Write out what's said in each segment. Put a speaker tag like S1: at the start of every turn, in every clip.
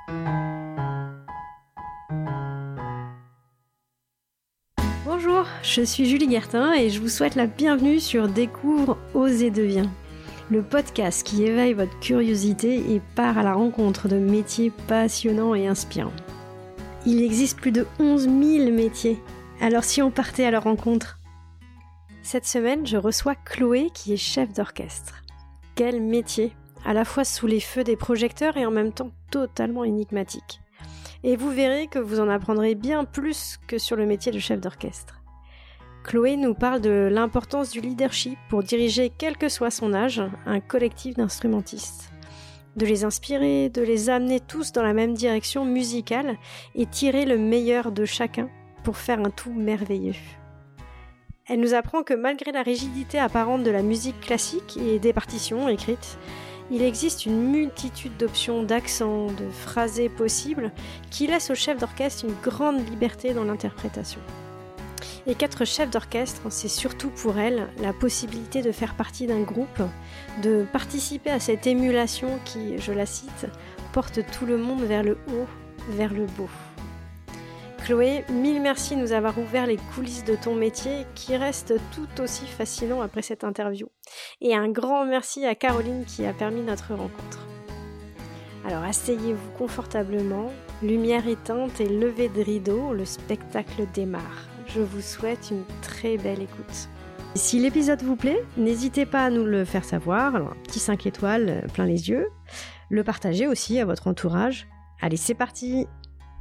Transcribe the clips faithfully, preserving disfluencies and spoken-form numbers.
S1: Bonjour, je suis Julie Guertin et je vous souhaite la bienvenue sur Découvre, Ose et Deviens, le podcast qui éveille votre curiosité et part à la rencontre de métiers passionnants et inspirants. Il existe plus de onze mille métiers, alors si on partait à leur rencontre? Cette semaine, je reçois Chloé qui est chef d'orchestre. Quel métier, à la fois sous les feux des projecteurs et en même temps totalement énigmatique. Et vous verrez que vous en apprendrez bien plus que sur le métier de chef d'orchestre. Chloé nous parle de l'importance du leadership pour diriger, quel que soit son âge, un collectif d'instrumentistes. De les inspirer, de les amener tous dans la même direction musicale et tirer le meilleur de chacun pour faire un tout merveilleux. Elle nous apprend que malgré la rigidité apparente de la musique classique et des partitions écrites, il existe une multitude d'options, d'accents, de phrasés possibles qui laissent au chef d'orchestre une grande liberté dans l'interprétation. Et qu'être chef d'orchestre, c'est surtout pour elle la possibilité de faire partie d'un groupe, de participer à cette émulation qui, je la cite, porte tout le monde vers le haut, vers le beau. Chloé, mille merci de nous avoir ouvert les coulisses de ton métier qui reste tout aussi fascinant après cette interview. Et un grand merci à Caroline qui a permis notre rencontre. Alors asseyez-vous confortablement, lumière éteinte et levée de rideau, le spectacle démarre. Je vous souhaite une très belle écoute. Si l'épisode vous plaît, n'hésitez pas à nous le faire savoir, alors un petit cinq étoiles plein les yeux, le partager aussi à votre entourage. Allez, c'est parti!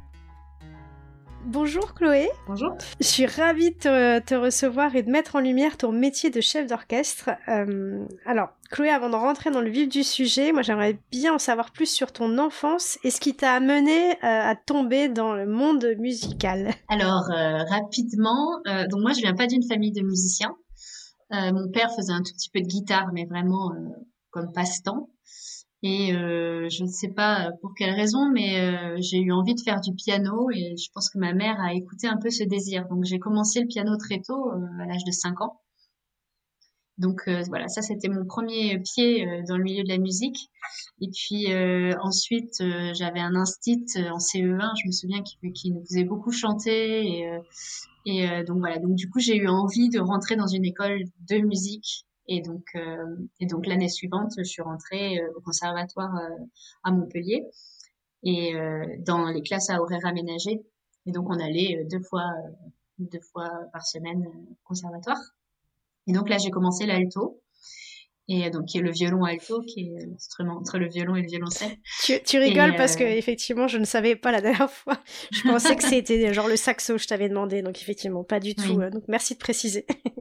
S1: Bonjour Chloé.
S2: Bonjour.
S1: Je suis ravie de te, te recevoir et de mettre en lumière ton métier de chef d'orchestre. Euh, alors, Chloé, avant de rentrer dans le vif du sujet, moi j'aimerais bien en savoir plus sur ton enfance et ce qui t'a amené euh, à tomber dans le monde musical.
S2: Alors, euh, rapidement, euh, donc moi je viens pas d'une famille de musiciens. Euh, mon père faisait un tout petit peu de guitare, mais vraiment euh, comme passe-temps. Et euh, je ne sais pas pour quelle raison, mais euh, j'ai eu envie de faire du piano et je pense que ma mère a écouté un peu ce désir. Donc j'ai commencé le piano très tôt, euh, à l'âge de cinq ans. Donc euh, voilà, ça c'était mon premier pied euh, dans le milieu de la musique. Et puis euh, ensuite, euh, j'avais un instit euh, en C E un, je me souviens, qui, qui nous faisait beaucoup chanter. Et, euh, et euh, donc voilà, donc du coup j'ai eu envie de rentrer dans une école de musique. Et donc, euh, et donc l'année suivante, je suis rentrée euh, au conservatoire euh, à Montpellier et euh, dans les classes à horaires aménagés. Et donc on allait euh, deux fois, euh, deux fois par semaine euh, au conservatoire. Et donc là j'ai commencé l'alto. Et donc qui est le violon alto, qui est l'instrument entre le violon et le violoncelle.
S1: Tu, tu rigoles
S2: et,
S1: parce
S2: euh...
S1: que effectivement je ne savais pas la dernière fois. Je pensais que c'était genre le saxo je t'avais demandé, donc effectivement pas du tout. Oui. Donc merci de préciser.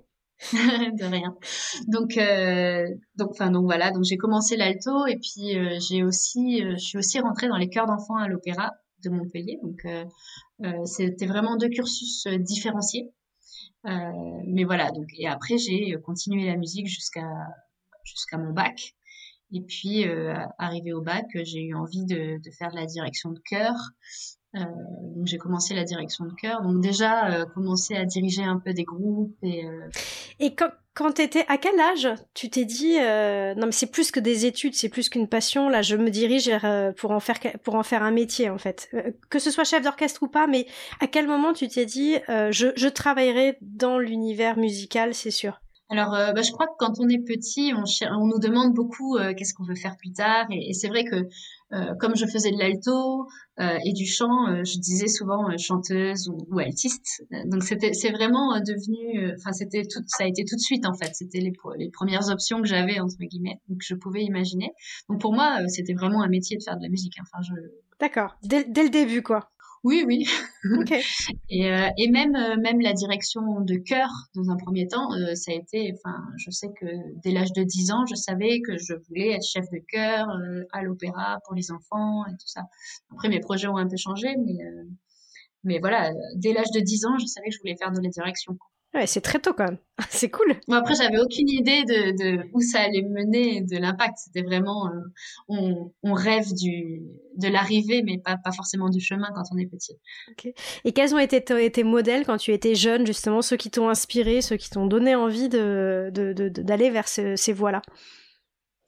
S2: De rien. Donc, euh, donc, enfin, donc voilà. Donc j'ai commencé l'alto et puis euh, j'ai aussi, euh, je suis aussi rentrée dans les chœurs d'enfants à l'Opéra de Montpellier. Donc euh, euh, c'était vraiment deux cursus euh, différenciés. Euh, mais voilà. Donc et après j'ai continué la musique jusqu'à jusqu'à mon bac. Et puis euh, arrivé au bac, j'ai eu envie de, de faire de la direction de chœur. Euh, donc j'ai commencé la direction de chœur, donc déjà euh, commencé à diriger un peu des groupes et. Euh...
S1: Et quand quand t'étais à quel âge tu t'es dit euh, non mais c'est plus que des études, c'est plus qu'une passion, là je me dirige vers, euh, pour en faire pour en faire un métier en fait, euh, que ce soit chef d'orchestre ou pas, mais à quel moment tu t'es dit euh, je je travaillerai dans l'univers musical, c'est sûr?
S2: Alors, euh, bah, je crois que quand on est petit, on, on nous demande beaucoup euh, qu'est-ce qu'on veut faire plus tard. Et, et c'est vrai que euh, comme je faisais de l'alto euh, et du chant, euh, je disais souvent euh, chanteuse ou, ou altiste. Donc c'était, c'est vraiment euh, devenu, enfin euh, c'était tout, ça a été tout de suite en fait. C'était les, les premières options que j'avais entre guillemets, donc je pouvais imaginer. Donc pour moi, euh, c'était vraiment un métier de faire de la musique. Enfin, je.
S1: D'accord, dès, dès le début quoi.
S2: Oui, oui.
S1: Okay.
S2: et, euh, et même, euh, même la direction de chœur, dans un premier temps, euh, ça a été, enfin, je sais que dès l'âge de dix ans, je savais que je voulais être chef de chœur euh, à l'opéra pour les enfants et tout ça. Après, mes projets ont un peu changé, mais, euh, mais voilà, dès l'âge de dix ans, je savais que je voulais faire de la direction.
S1: Ouais, c'est très tôt quand même. C'est cool.
S2: Bon, après, j'avais aucune idée de, de où ça allait mener, de l'impact. C'était vraiment, euh, on, on rêve du, de l'arrivée, mais pas, pas forcément du chemin quand on est petit.
S1: Okay. Et quels ont été tes, tes modèles quand tu étais jeune, justement, ceux qui t'ont inspiré, ceux qui t'ont donné envie de, de, de, de, d'aller vers ce, ces voies-là?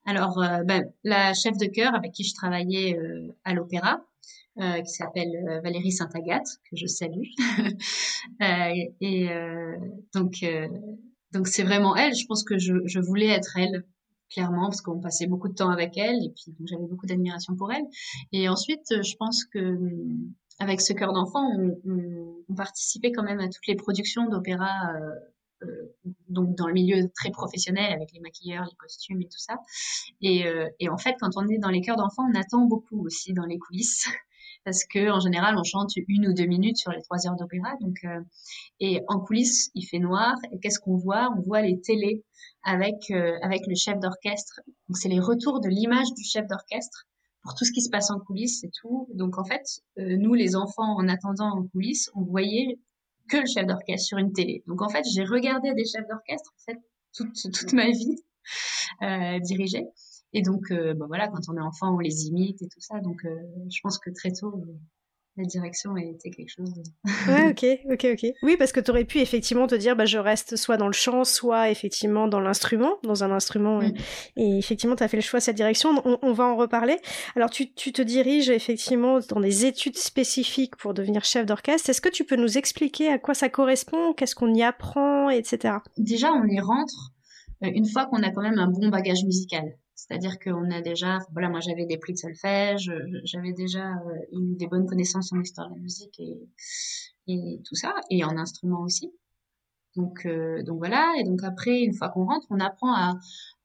S2: Alors, euh, ben, la chef de chœur avec qui je travaillais euh, à l'opéra, euh, qui s'appelle euh, Valérie Saint-Agathe, que je salue. euh, et euh, donc, euh, donc c'est vraiment elle. Je pense que je, je voulais être elle, clairement, parce qu'on passait beaucoup de temps avec elle, et puis donc, j'avais beaucoup d'admiration pour elle. Et ensuite, euh, je pense que hum, avec ce chœur d'enfant, on, on, on participait quand même à toutes les productions d'opéra. Euh, euh, donc dans le milieu très professionnel avec les maquilleurs, les costumes et tout ça. Et, euh, et en fait, quand on est dans les chœurs d'enfants, on attend beaucoup aussi dans les coulisses parce que en général, on chante une ou deux minutes sur les trois heures d'opéra. Donc, euh, et en coulisses, il fait noir. Et qu'est-ce qu'on voit? On voit les télés avec euh, avec le chef d'orchestre. Donc, c'est les retours de l'image du chef d'orchestre pour tout ce qui se passe en coulisses et tout. Donc, en fait, euh, nous, les enfants, en attendant en coulisses, on voyait que le chef d'orchestre sur une télé. Donc, en fait, j'ai regardé des chefs d'orchestre en fait toute toute ma vie euh, diriger. Et donc, euh, bah voilà, quand on est enfant, on les imite et tout ça. Donc, euh, je pense que très tôt, euh, la direction a été quelque chose de...
S1: Ouais, ok, ok, ok. Oui, parce que tu aurais pu effectivement te dire, bah, je reste soit dans le chant, soit effectivement dans l'instrument, dans un instrument.
S2: Mm.
S1: Et, et effectivement, tu as fait le choix de cette direction. On, on va en reparler. Alors, tu, tu te diriges effectivement dans des études spécifiques pour devenir chef d'orchestre. Est-ce que tu peux nous expliquer à quoi ça correspond, qu'est-ce qu'on y apprend, et cetera.
S2: Déjà, on y rentre euh, une fois qu'on a quand même un bon bagage musical. C'est-à-dire qu'on a déjà, voilà, moi j'avais des prix de solfège, j'avais déjà euh, eu des bonnes connaissances en histoire de la musique et, et tout ça, et en instrument aussi. Donc, euh, donc voilà, et donc après, une fois qu'on rentre, on apprend à,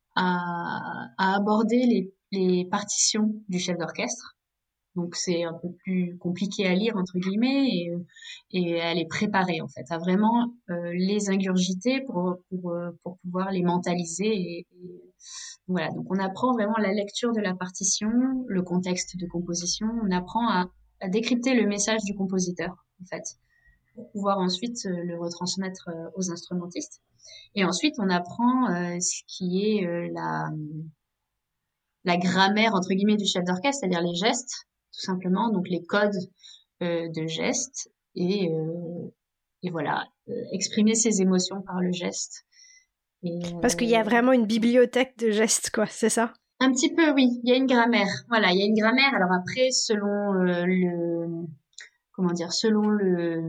S2: à, à aborder les, les partitions du chef d'orchestre. Donc c'est un peu plus compliqué à lire entre guillemets et, et à les préparer en fait, à vraiment euh, les ingurgiter pour, pour, pour pouvoir les mentaliser. Et, et voilà, donc on apprend vraiment la lecture de la partition, le contexte de composition, on apprend à, à décrypter le message du compositeur en fait, pour pouvoir ensuite le retransmettre aux instrumentistes. Et ensuite on apprend euh, ce qui est euh, la la grammaire entre guillemets du chef d'orchestre, c'est-à-dire les gestes, tout simplement, donc les codes euh, de gestes et, euh, et voilà, euh, exprimer ses émotions par le geste. Et,
S1: Parce qu'il y a
S2: euh,
S1: vraiment une bibliothèque de gestes, quoi, c'est ça?
S2: un petit peu, oui, il y a une grammaire. Voilà, il y a une grammaire. Alors après, selon euh, le, comment dire, selon le,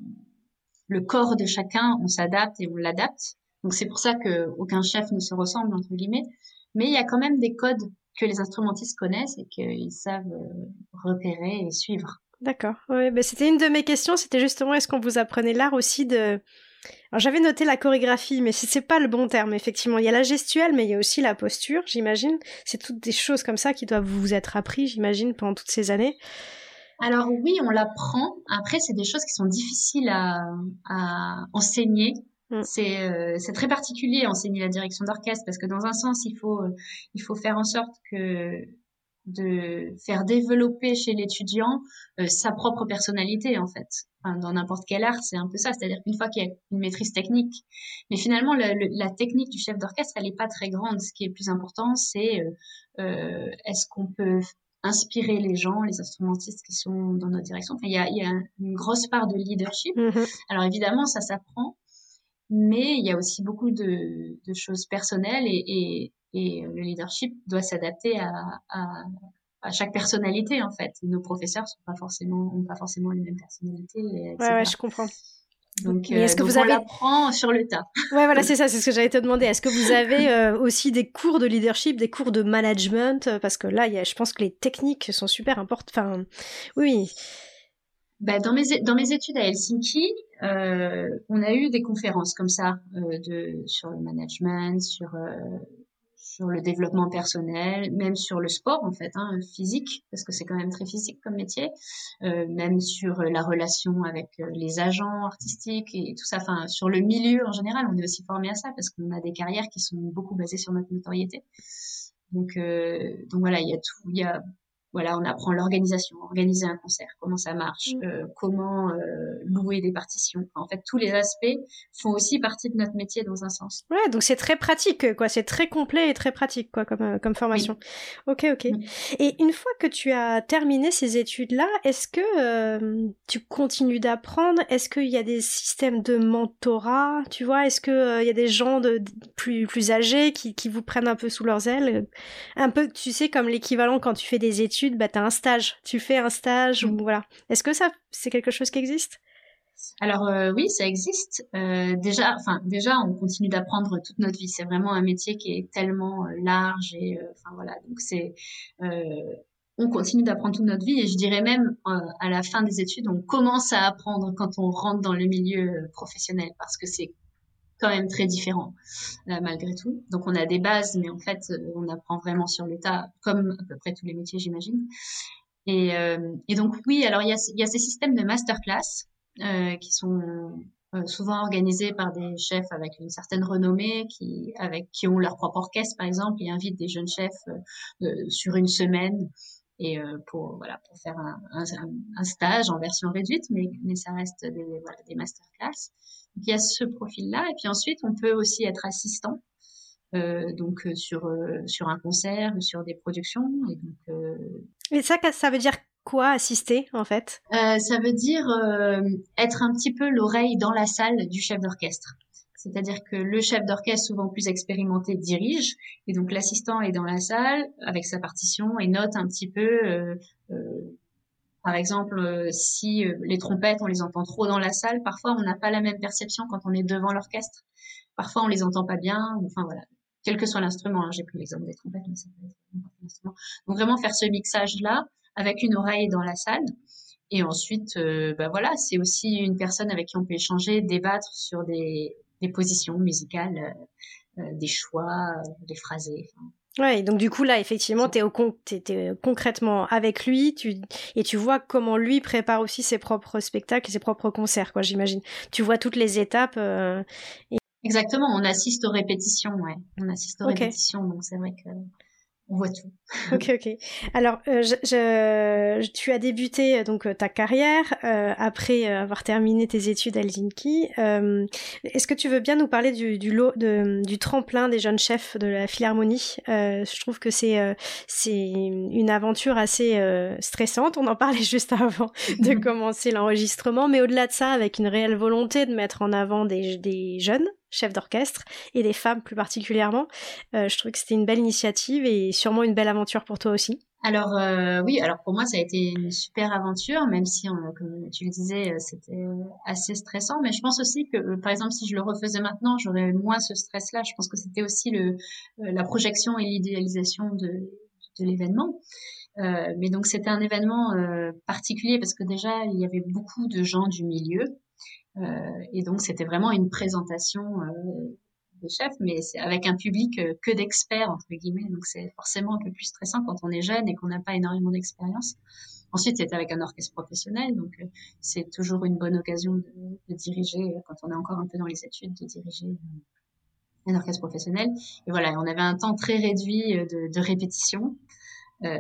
S2: le corps de chacun, on s'adapte et on l'adapte. Donc c'est pour ça que aucun chef ne se ressemble entre guillemets. Mais il y a quand même des codes que les instrumentistes connaissent et qu'ils savent euh, repérer et suivre.
S1: D'accord. Ouais, ben c'était une de mes questions, c'était justement est-ce qu'on vous apprenait l'art aussi de... Alors j'avais noté la chorégraphie, mais c'est pas le bon terme, effectivement. Il y a la gestuelle, mais il y a aussi la posture, j'imagine. C'est toutes des choses comme ça qui doivent vous être appris, j'imagine, pendant toutes ces années.
S2: Alors oui, on l'apprend. Après, c'est des choses qui sont difficiles à, à enseigner.
S1: Mm.
S2: C'est euh, c'est très particulier enseigner la direction d'orchestre parce que dans un sens, il faut euh, il faut faire en sorte que de faire développer chez l'étudiant euh, sa propre personnalité en fait. Enfin, dans n'importe quel art, c'est un peu ça. C'est-à-dire qu'une fois qu'il y a une maîtrise technique, mais finalement le, le, la technique du chef d'orchestre, elle n'est pas très grande. Ce qui est le plus important, c'est euh, euh, est-ce qu'on peut inspirer les gens, les instrumentistes qui sont dans notre direction. Enfin, il y a, il y a une grosse part de leadership.
S1: Mm-hmm.
S2: Alors évidemment, ça s'apprend, mais il y a aussi beaucoup de, de choses personnelles et, et, et le leadership doit s'adapter à, à, à chaque personnalité en fait. Et nos professeurs sont pas forcément, ont pas forcément les mêmes personnalités, et
S1: Ouais,
S2: cetera.
S1: ouais, je comprends.
S2: Donc,
S1: Mais est-ce
S2: euh,
S1: que
S2: donc
S1: vous
S2: on
S1: avez...
S2: l'apprend sur le tas.
S1: Ouais, voilà, c'est ça, c'est ce que j'allais te demander. Est-ce que vous avez euh, aussi des cours de leadership, des cours de management? Parce que là, il y a, je pense que les techniques sont super importantes. Enfin, oui.
S2: Bah, dans mes dans mes études à Helsinki, euh, on a eu des conférences comme ça euh, de sur le management, sur euh, sur le développement personnel, même sur le sport en fait, hein, physique, parce que c'est quand même très physique comme métier, euh, même sur la relation avec euh, les agents artistiques et tout ça, enfin sur le milieu en général, on est aussi formé à ça parce qu'on a des carrières qui sont beaucoup basées sur notre notoriété. Donc euh, donc voilà, il y a tout, il y a voilà, on apprend l'organisation, organiser un concert, comment ça marche,
S1: Mm.
S2: euh, comment euh, louer des partitions. Enfin, en fait, tous les aspects font aussi partie de notre métier dans un sens.
S1: Ouais, donc c'est très pratique, quoi. C'est très complet et très pratique, quoi, comme, euh, comme formation.
S2: Oui.
S1: Ok, ok.
S2: Mm.
S1: Et une fois que tu as terminé ces études-là, est-ce que euh, tu continues d'apprendre? Est-ce qu'il y a des systèmes de mentorat, tu vois? Est-ce qu'il euh, y a des gens de, de plus, plus âgés qui, qui vous prennent un peu sous leurs ailes? Un peu, tu sais, comme l'équivalent quand tu fais des études, bah t'as un stage. Tu fais un stage ou
S2: Mm.
S1: voilà. Est-ce que ça, c'est quelque chose qui existe?
S2: Alors euh, oui, ça existe. Euh, déjà, enfin déjà, on continue d'apprendre toute notre vie. C'est vraiment un métier qui est tellement euh, large et euh, enfin voilà. Donc c'est, euh, on continue d'apprendre toute notre vie et je dirais même euh, à la fin des études, on commence à apprendre quand on rentre dans le milieu euh, professionnel parce que c'est quand même très différent euh, malgré tout. Donc on a des bases, mais en fait euh, on apprend vraiment sur le tas, comme à peu près tous les métiers, j'imagine. Et, euh, et donc oui, alors il y a, il y a ces systèmes de masterclass euh, qui sont euh, souvent organisés par des chefs avec une certaine renommée, qui avec qui ont leur propre orchestre par exemple, et invitent des jeunes chefs euh, euh, sur une semaine et euh, pour voilà pour faire un, un, un stage en version réduite, mais mais ça reste des voilà des masterclass. Donc il y a ce profil-là, et puis ensuite on peut aussi être assistant. Euh, donc euh, sur euh, sur un concert ou sur des productions et donc euh,
S1: Et ça, ça veut dire quoi, assister, en fait?
S2: Euh, ça veut dire euh, être un petit peu l'oreille dans la salle du chef d'orchestre. C'est-à-dire que le chef d'orchestre, souvent plus expérimenté, dirige, et donc l'assistant est dans la salle avec sa partition et note un petit peu, euh, euh, par exemple, euh, si euh, les trompettes, on les entend trop dans la salle, parfois on n'a pas la même perception quand on est devant l'orchestre. Parfois on les entend pas bien, ou, enfin voilà, quel que soit l'instrument. Hein, j'ai pris l'exemple des trompettes, mais ça peut être n'importe quel instrument. Donc vraiment faire ce mixage-là avec une oreille dans la salle. Et ensuite, euh, bah voilà, c'est aussi une personne avec qui on peut échanger, débattre sur des, des positions musicales, euh, euh, des choix, euh, des phrasés. Enfin,
S1: Ouais, donc du coup là, effectivement, t'es, au con- t'es, t'es concrètement avec lui, tu, et tu vois comment lui prépare aussi ses propres spectacles et ses propres concerts, quoi, j'imagine. Tu vois toutes les étapes. Euh, et...
S2: Exactement, on assiste aux répétitions, ouais. On assiste aux
S1: Ok.
S2: répétitions, donc c'est vrai que on voit tout.
S1: Ok, ok. Alors, euh, je, je- tu as débuté euh, donc euh, ta carrière euh, après euh, avoir terminé tes études à Helsinki. Euh, est-ce que tu veux bien nous parler du, du lot de, du tremplin des jeunes chefs de la Philharmonie? Euh, je trouve que c'est euh, c'est une aventure assez euh, stressante. On en parlait juste avant de commencer l'enregistrement, mais au-delà de ça, avec une réelle volonté de mettre en avant des, des jeunes chefs d'orchestre et des femmes plus particulièrement. Euh, je trouve que c'était une belle initiative et sûrement une belle aventure pour toi aussi.
S2: Alors euh, oui, alors pour moi ça a été une super aventure, même si euh, comme tu le disais, euh, c'était euh, assez stressant. Mais je pense aussi que euh, par exemple si je le refaisais maintenant, j'aurais moins ce stress-là. Je pense que c'était aussi le euh, la projection et l'idéalisation de, de l'événement. Euh, mais donc c'était un événement euh, particulier parce que déjà il y avait beaucoup de gens du milieu euh, et donc c'était vraiment une présentation euh, des chefs, mais c'est avec un public euh, que d'experts entre guillemets. Donc c'est forcément un peu plus stressant quand on est jeune et qu'on n'a pas énormément d'expérience. Ensuite c'est avec un orchestre professionnel, donc euh, c'est toujours une bonne occasion de, de diriger euh, quand on est encore un peu dans les études, de diriger un orchestre professionnel. Et voilà, on avait un temps très réduit euh, de, de répétition. Euh,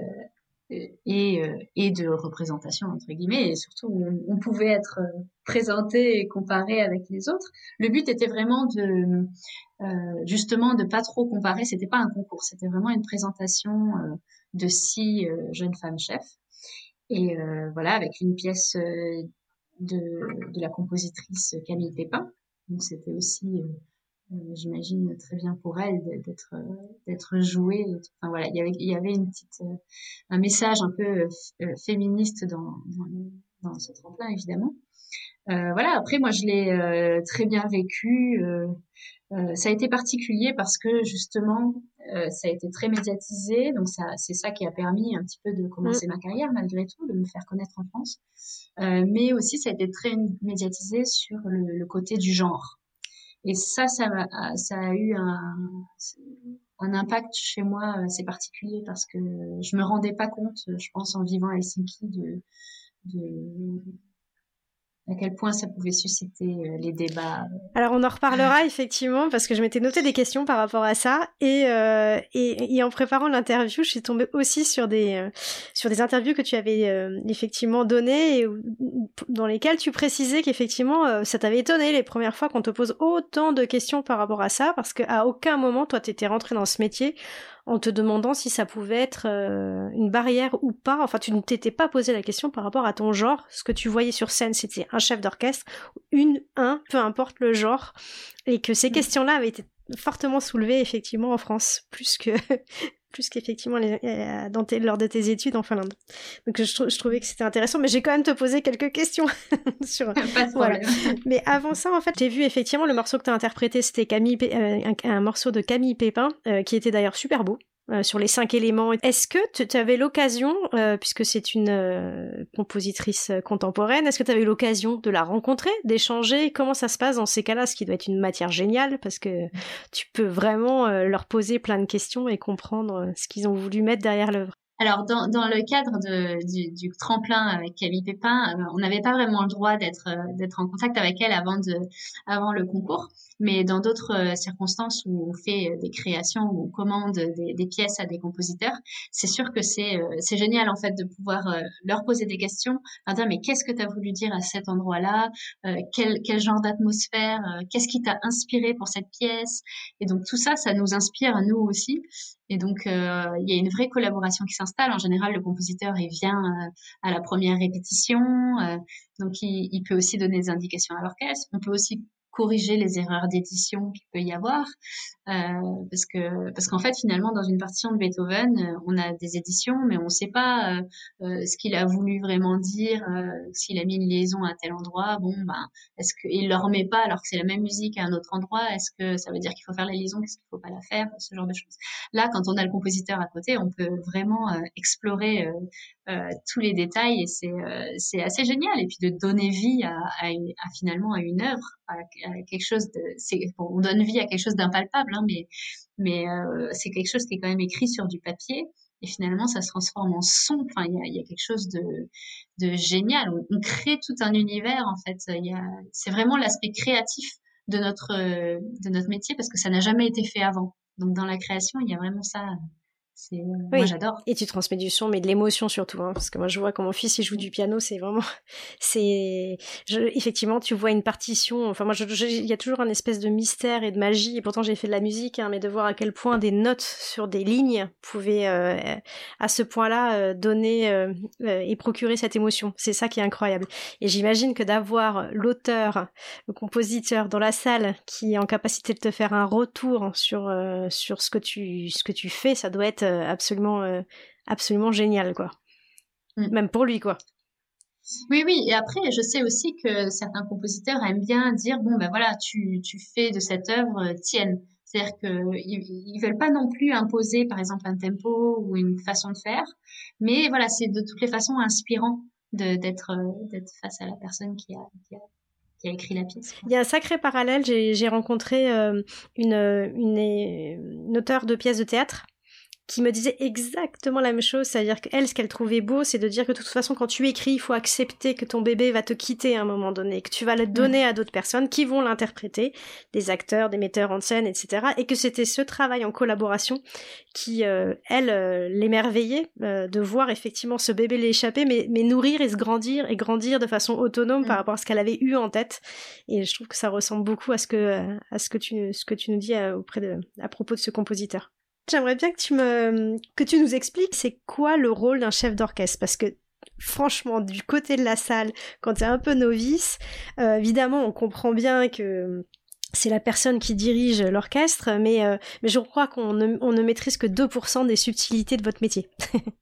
S2: et, euh, et de représentation entre guillemets et surtout on, on pouvait être euh, présenté et comparé avec les autres. Le but était vraiment de euh, justement de pas trop comparer, c'était pas un concours, c'était vraiment une présentation euh, de six euh, jeunes femmes chefs et euh, voilà avec une pièce euh, de, de la compositrice Camille Pépin. Donc c'était aussi euh, euh, j'imagine très bien pour elle d'être euh, d'être jouée. Enfin voilà, il y avait il y avait une petite euh, un message un peu euh, euh, féministe dans, dans dans ce tremplin évidemment. Euh, voilà, après moi je l'ai euh, très bien vécu. Euh, euh, ça a été particulier parce que justement euh, ça a été très médiatisé, donc ça c'est ça qui a permis un petit peu de
S1: Mm.
S2: commencer ma carrière malgré tout, de me faire connaître en France. Euh, mais aussi ça a été très médiatisé sur le, le côté du genre. Et ça, ça a, ça a eu un, un impact chez moi assez particulier parce que je me rendais pas compte, je pense, en vivant à Helsinki, de, de, à quel point ça pouvait susciter euh, les débats.
S1: Alors on en reparlera effectivement parce que je m'étais noté des questions par rapport à ça et euh, et, et en préparant l'interview, je suis tombée aussi sur des euh, sur des interviews que tu avais euh, effectivement données et où, dans lesquelles tu précisais qu'effectivement euh, ça t'avait étonné les premières fois qu'on te pose autant de questions par rapport à ça parce qu'à aucun moment toi t'étais rentré dans ce métier en te demandant si ça pouvait être euh, une barrière ou pas. Enfin, tu ne t'étais pas posé la question par rapport à ton genre. Ce que tu voyais sur scène, c'était un chef d'orchestre, une, un, peu importe le genre. Et que ces questions-là avaient été fortement soulevées, effectivement, en France, plus que... plus qu'effectivement les, euh, dans tes, lors de tes études en Finlande. Donc je, je trouvais que c'était intéressant, mais j'ai quand même te posé quelques questions sur.
S2: Pas de
S1: voilà.
S2: problème.
S1: Mais avant ça, en fait, j'ai vu effectivement le morceau que tu as interprété, c'était Camille, Pé- euh, un, un morceau de Camille Pépin, euh, qui était d'ailleurs super beau. Euh, sur les cinq éléments. Est-ce que tu avais l'occasion, euh, puisque c'est une euh, compositrice contemporaine, est-ce que tu avais eu l'occasion de la rencontrer, d'échanger? Comment ça se passe dans ces cas-là? Ce qui doit être une matière géniale, parce que tu peux vraiment euh, leur poser plein de questions et comprendre ce qu'ils ont voulu mettre derrière l'œuvre.
S2: Alors, dans, dans le cadre de, du, du tremplin avec Camille Pépin, euh, on n'avait pas vraiment le droit d'être euh, d'être en contact avec elle avant de avant le concours. Mais dans d'autres euh, circonstances où on fait euh, des créations ou on commande des, des pièces à des compositeurs, c'est sûr que c'est euh, c'est génial en fait de pouvoir euh, leur poser des questions, leur dire mais qu'est-ce que tu as voulu dire à cet endroit-là, euh, quel quel genre d'atmosphère, euh, qu'est-ce qui t'a inspiré pour cette pièce. Et donc tout ça, ça nous inspire à nous aussi. Et donc, euh, il y a une vraie collaboration qui s'installe. En général, le compositeur, il vient euh, à la première répétition. Euh, donc, il, il peut aussi donner des indications à l'orchestre. On peut aussi corriger les erreurs d'édition qu'il peut y avoir. Euh, parce que parce qu'en fait, finalement, dans une partition de Beethoven, euh, on a des éditions, mais on ne sait pas euh, euh, ce qu'il a voulu vraiment dire. Euh, s'il a mis une liaison à tel endroit, bon, ben, est-ce qu'il ne le remet pas alors que c'est la même musique à un autre endroit? Est-ce que ça veut dire qu'il faut faire la liaison, qu'est-ce qu'il ne faut pas la faire? Ce genre de choses. Là, quand on a le compositeur à côté, on peut vraiment euh, explorer euh, euh, tous les détails et c'est euh, c'est assez génial. Et puis de donner vie à, à, une, à finalement à une œuvre, à, à quelque chose de, c'est, bon, on donne vie à quelque chose d'impalpable, hein, mais mais euh, c'est quelque chose qui est quand même écrit sur du papier. Et finalement, ça se transforme en son. Enfin, il y a, il y a quelque chose de, de génial. On, on crée tout un univers, en fait. Il y a, c'est vraiment l'aspect créatif de notre, de notre métier parce que ça n'a jamais été fait avant. Donc, dans la création, il y a vraiment ça. C'est, euh,
S1: Oui.
S2: Moi, j'adore.
S1: Et tu transmets du son, mais de l'émotion surtout, hein, parce que moi, je vois quand mon fils il joue du piano, c'est vraiment, c'est, je, effectivement, tu vois une partition. Enfin, moi, je, je, il y a toujours un espèce de mystère et de magie. Et pourtant, j'ai fait de la musique, hein, mais de voir à quel point des notes sur des lignes pouvaient, euh, à ce point-là, euh, donner euh, euh, et procurer cette émotion. C'est ça qui est incroyable. Et j'imagine que d'avoir l'auteur, le compositeur dans la salle qui est en capacité de te faire un retour sur euh, sur ce que tu ce que tu fais, ça doit être euh, absolument Euh, absolument génial, quoi. Mm. Même pour lui, quoi.
S2: Oui, oui. Et après, je sais aussi que certains compositeurs aiment bien dire, bon, ben voilà, tu, tu fais de cette œuvre tienne. C'est-à-dire qu'ils ils veulent pas non plus imposer, par exemple, un tempo ou une façon de faire. Mais voilà, c'est de toutes les façons inspirant de, d'être, d'être face à la personne qui a, qui a, qui a écrit la pièce.
S1: Il y a un sacré parallèle. J'ai, j'ai rencontré euh, une, une, une auteure de pièces de théâtre qui me disait exactement la même chose, c'est-à-dire qu'elle, ce qu'elle trouvait beau, c'est de dire que de toute façon, quand tu écris, il faut accepter que ton bébé va te quitter à un moment donné, que tu vas le donner mmh. à d'autres personnes qui vont l'interpréter, des acteurs, des metteurs en scène, et cetera. Et que c'était ce travail en collaboration qui, euh, elle, euh, l'émerveillait euh, de voir effectivement ce bébé l'échapper, mais, mais nourrir et se grandir, et grandir de façon autonome mmh. par rapport à ce qu'elle avait eu en tête. Et je trouve que ça ressemble beaucoup à ce que, à ce que tu, ce que tu nous dis à, auprès de, à propos de ce compositeur. J'aimerais bien que tu me, que tu nous expliques c'est quoi le rôle d'un chef d'orchestre, parce que franchement, du côté de la salle, quand t'es un peu novice, euh, évidemment, on comprend bien que c'est la personne qui dirige l'orchestre, mais, euh, mais je crois qu'on ne, on ne maîtrise que deux pour cent des subtilités de votre métier.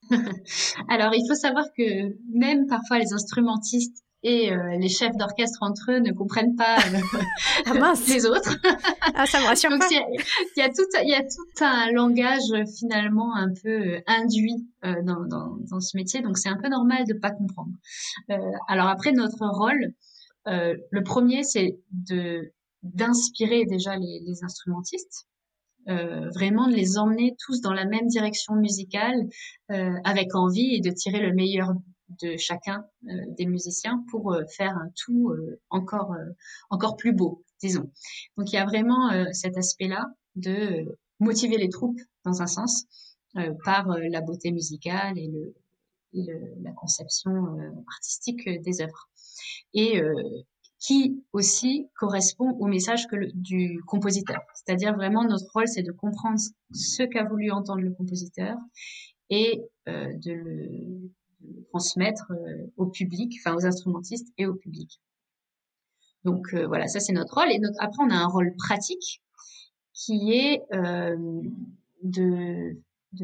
S2: Alors, il faut savoir que même parfois les instrumentistes et euh, les chefs d'orchestre entre eux ne comprennent pas euh,
S1: ah mince.
S2: les autres.
S1: Ah, ça me rassure
S2: Donc,
S1: pas.
S2: il y a tout, il y a tout un langage finalement un peu induit euh, dans, dans, dans ce métier. Donc, c'est un peu normal de pas comprendre. Euh, alors après, notre rôle, euh, le premier, c'est de d'inspirer déjà les, les instrumentistes. Euh, vraiment de les emmener tous dans la même direction musicale euh, avec envie et de tirer le meilleur de chacun euh, des musiciens pour euh, faire un tout euh, encore euh, encore plus beau, disons. Donc il y a vraiment euh, cet aspect-là de euh, motiver les troupes dans un sens euh, par euh, la beauté musicale et, le, et le, la conception euh, artistique des œuvres. Et euh, qui aussi correspond au message que le, du compositeur. C'est-à-dire vraiment notre rôle, c'est de comprendre ce qu'a voulu entendre le compositeur et euh, de, le, de le transmettre euh, au public, enfin aux instrumentistes et au public. Donc euh, voilà, ça c'est notre rôle. Et notre, après, on a un rôle pratique qui est euh, de, de,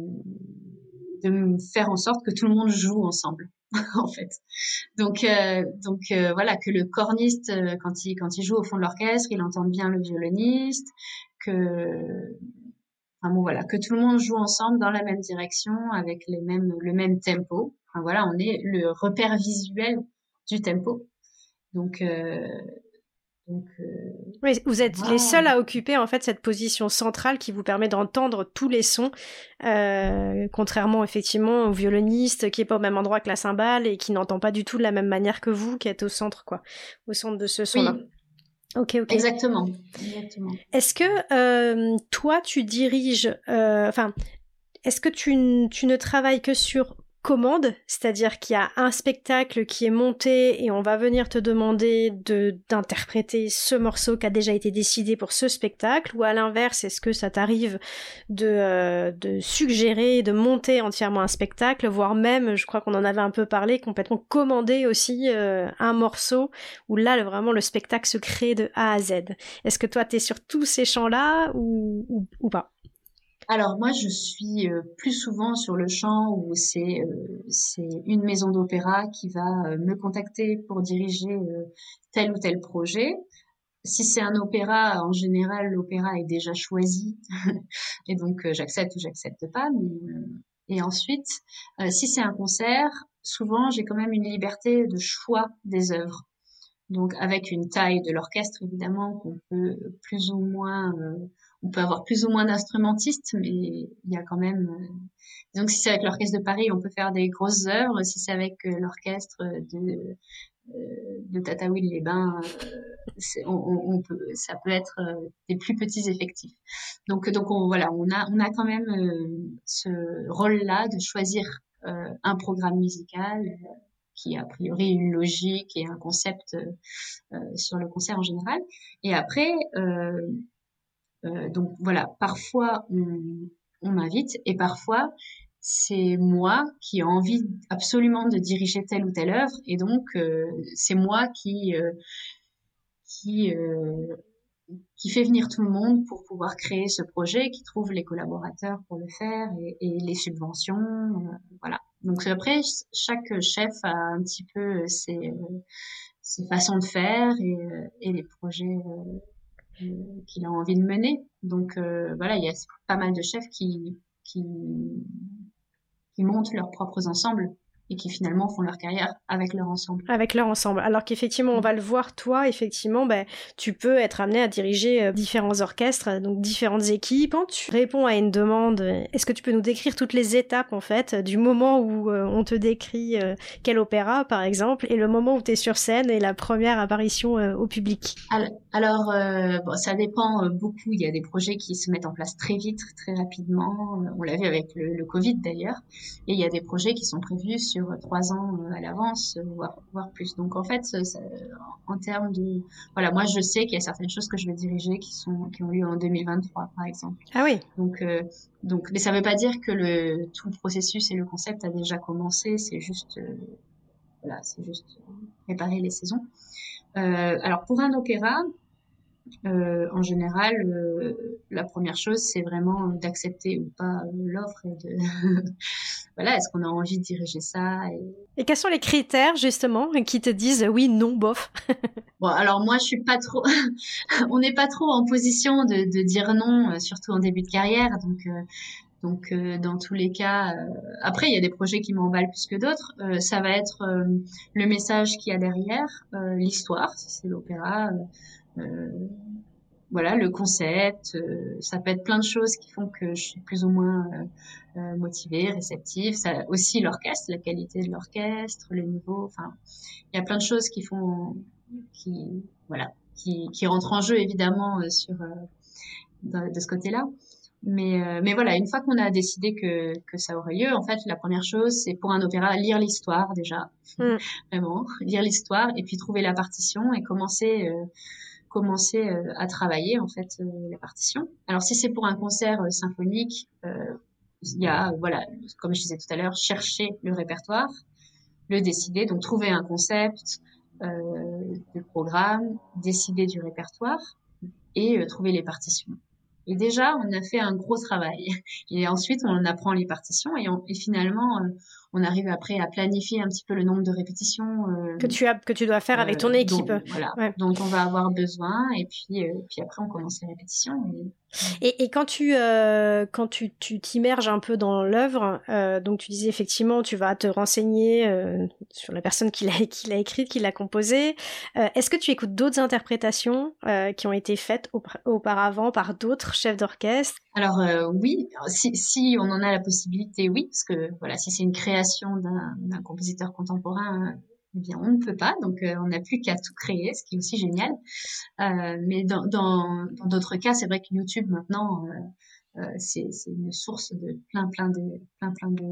S2: de faire en sorte que tout le monde joue ensemble, en fait. Donc, euh, donc euh, voilà, que le corniste, euh, quand il quand il joue au fond de l'orchestre, il entende bien le violoniste, que, enfin bon voilà, que tout le monde joue ensemble dans la même direction avec les mêmes le même tempo. Enfin voilà, on est le repère visuel du tempo. Donc, euh, donc euh,
S1: Oui, vous êtes
S2: voilà.
S1: les seuls à occuper en fait cette position centrale qui vous permet d'entendre tous les sons, euh, contrairement effectivement au violoniste qui est pas au même endroit que la cymbale et qui n'entend pas du tout de la même manière que vous, qui êtes au centre quoi, au centre de ce son-là.
S2: Oui.
S1: Ok, ok.
S2: Exactement, exactement.
S1: Est-ce que euh, toi tu diriges, enfin, euh, est-ce que tu, tu ne travailles que sur commande, c'est-à-dire qu'il y a un spectacle qui est monté et on va venir te demander de d'interpréter ce morceau qui a déjà été décidé pour ce spectacle, ou à l'inverse, est-ce que ça t'arrive de euh, de suggérer, de monter entièrement un spectacle, voire même, je crois qu'on en avait un peu parlé, complètement commander aussi euh, un morceau où là le, vraiment le spectacle se crée de A à Z. Est-ce que toi t'es sur tous ces champs-là ou, ou, ou pas?
S2: Alors moi, je suis euh, plus souvent sur le champ où c'est euh, c'est une maison d'opéra qui va euh, me contacter pour diriger euh, tel ou tel projet. Si c'est un opéra, en général, l'opéra est déjà choisi et donc euh, j'accepte ou j'accepte pas. Mais, euh, et ensuite, euh, si c'est un concert, souvent j'ai quand même une liberté de choix des œuvres. Donc avec une taille de l'orchestre évidemment qu'on peut plus ou moins, euh, on peut avoir plus ou moins d'instrumentistes, mais il y a quand même. Euh, donc si c'est avec l'orchestre de Paris, on peut faire des grosses œuvres. Si c'est avec euh, l'orchestre de euh, de Tataouine-les-Bains, euh, c'est, on, on, on peut, ça peut être euh, des plus petits effectifs. Donc donc on voilà, on a on a quand même euh, ce rôle-là de choisir euh, un programme musical. Euh, qui a priori une logique et un concept euh, sur le concert en général. Et après, euh, euh, donc voilà, parfois on, on m'invite et parfois c'est moi qui ai envie absolument de diriger telle ou telle œuvre et donc euh, c'est moi qui euh, qui euh, qui fait venir tout le monde pour pouvoir créer ce projet, qui trouve les collaborateurs pour le faire et, et les subventions, euh, voilà. Donc après, chaque chef a un petit peu ses, ses façons de faire et, et les projets euh, qu'il a envie de mener. Donc euh, voilà, il y a pas mal de chefs qui, qui, qui montent leurs propres ensembles et qui finalement font leur carrière avec leur ensemble.
S1: Avec leur ensemble. Alors qu'effectivement, on va le voir, toi, effectivement, ben, tu peux être amené à diriger euh, différents orchestres, donc différentes équipes. Quand tu réponds à une demande, est-ce que tu peux nous décrire toutes les étapes, en fait, du moment où euh, on te décrit euh, quel opéra, par exemple, et le moment où tu es sur scène et la première apparition euh, au public?
S2: Alors, euh, bon, ça dépend euh, beaucoup. Il y a des projets qui se mettent en place très vite, très rapidement. On l'a vu avec le, le Covid, d'ailleurs. Et il y a des projets qui sont prévus sur trois ans à l'avance, voire, voire plus. Donc en fait, ça, en termes de, voilà, moi je sais qu'il y a certaines choses que je vais diriger qui sont qui ont lieu en deux mille vingt-trois, par exemple.
S1: Ah oui.
S2: Donc euh, donc, mais ça ne veut pas dire que le tout le processus et le concept a déjà commencé. C'est juste, euh, voilà, c'est juste préparer les saisons. Euh, alors pour un opéra, euh, en général, euh, la première chose, c'est vraiment d'accepter ou pas l'offre et de voilà, est-ce qu'on a envie de diriger ça et...
S1: et quels sont les critères justement qui te disent oui, non, bof?
S2: Bon, alors moi, je suis pas trop, on n'est pas trop en position de, de dire non, surtout en début de carrière, donc. Euh, Donc, euh, dans tous les cas, euh, après, il y a des projets qui m'emballent plus que d'autres. Euh, ça va être euh, le message qu'il y a derrière, euh, l'histoire, si c'est l'opéra, euh, voilà, le concept, euh, ça peut être plein de choses qui font que je suis plus ou moins euh, euh, motivée, réceptive. Ça aussi l'orchestre, la qualité de l'orchestre, le niveau. Enfin, il y a plein de choses qui font, qui voilà, qui, qui rentrent en jeu évidemment euh, sur euh, de, de ce côté-là. Mais euh, mais voilà, une fois qu'on a décidé que que ça aurait lieu, en fait, la première chose, c'est pour un opéra lire l'histoire déjà,
S1: Mm.
S2: vraiment lire l'histoire et puis trouver la partition et commencer. Euh, commencer euh, à travailler en fait euh, la partition. Alors si c'est pour un concert euh, symphonique, euh, il y a euh, voilà, comme je disais tout à l'heure, chercher le répertoire, le décider, donc trouver un concept euh, de programme, décider du répertoire et euh, trouver les partitions. Et déjà, on a fait un gros travail. Et ensuite, on apprend les partitions et, on, et finalement, euh, on arrive après à planifier un petit peu le nombre de répétitions euh,
S1: que tu as que tu dois faire avec ton
S2: euh,
S1: équipe.
S2: dont, voilà,
S1: Ouais.
S2: dont on va avoir besoin. Et puis, euh, puis après, on commence les répétitions. Et...
S1: Et, et quand tu euh, quand tu tu t'immerges un peu dans l'œuvre, euh, donc tu disais effectivement tu vas te renseigner euh, sur la personne qui l'a qui l'a écrite, qui l'a composée. Euh, est-ce que tu écoutes d'autres interprétations euh, qui ont été faites au, auparavant par d'autres chefs d'orchestre?
S2: Alors euh, oui, si, si on en a la possibilité, oui, parce que voilà, si c'est une création d'un, d'un compositeur contemporain, euh, eh bien on ne peut pas, donc euh, on n'a plus qu'à tout créer, ce qui est aussi génial. Euh, mais dans, dans, dans d'autres cas, c'est vrai que YouTube maintenant, euh, euh, c'est, c'est une source de plein plein de plein plein de,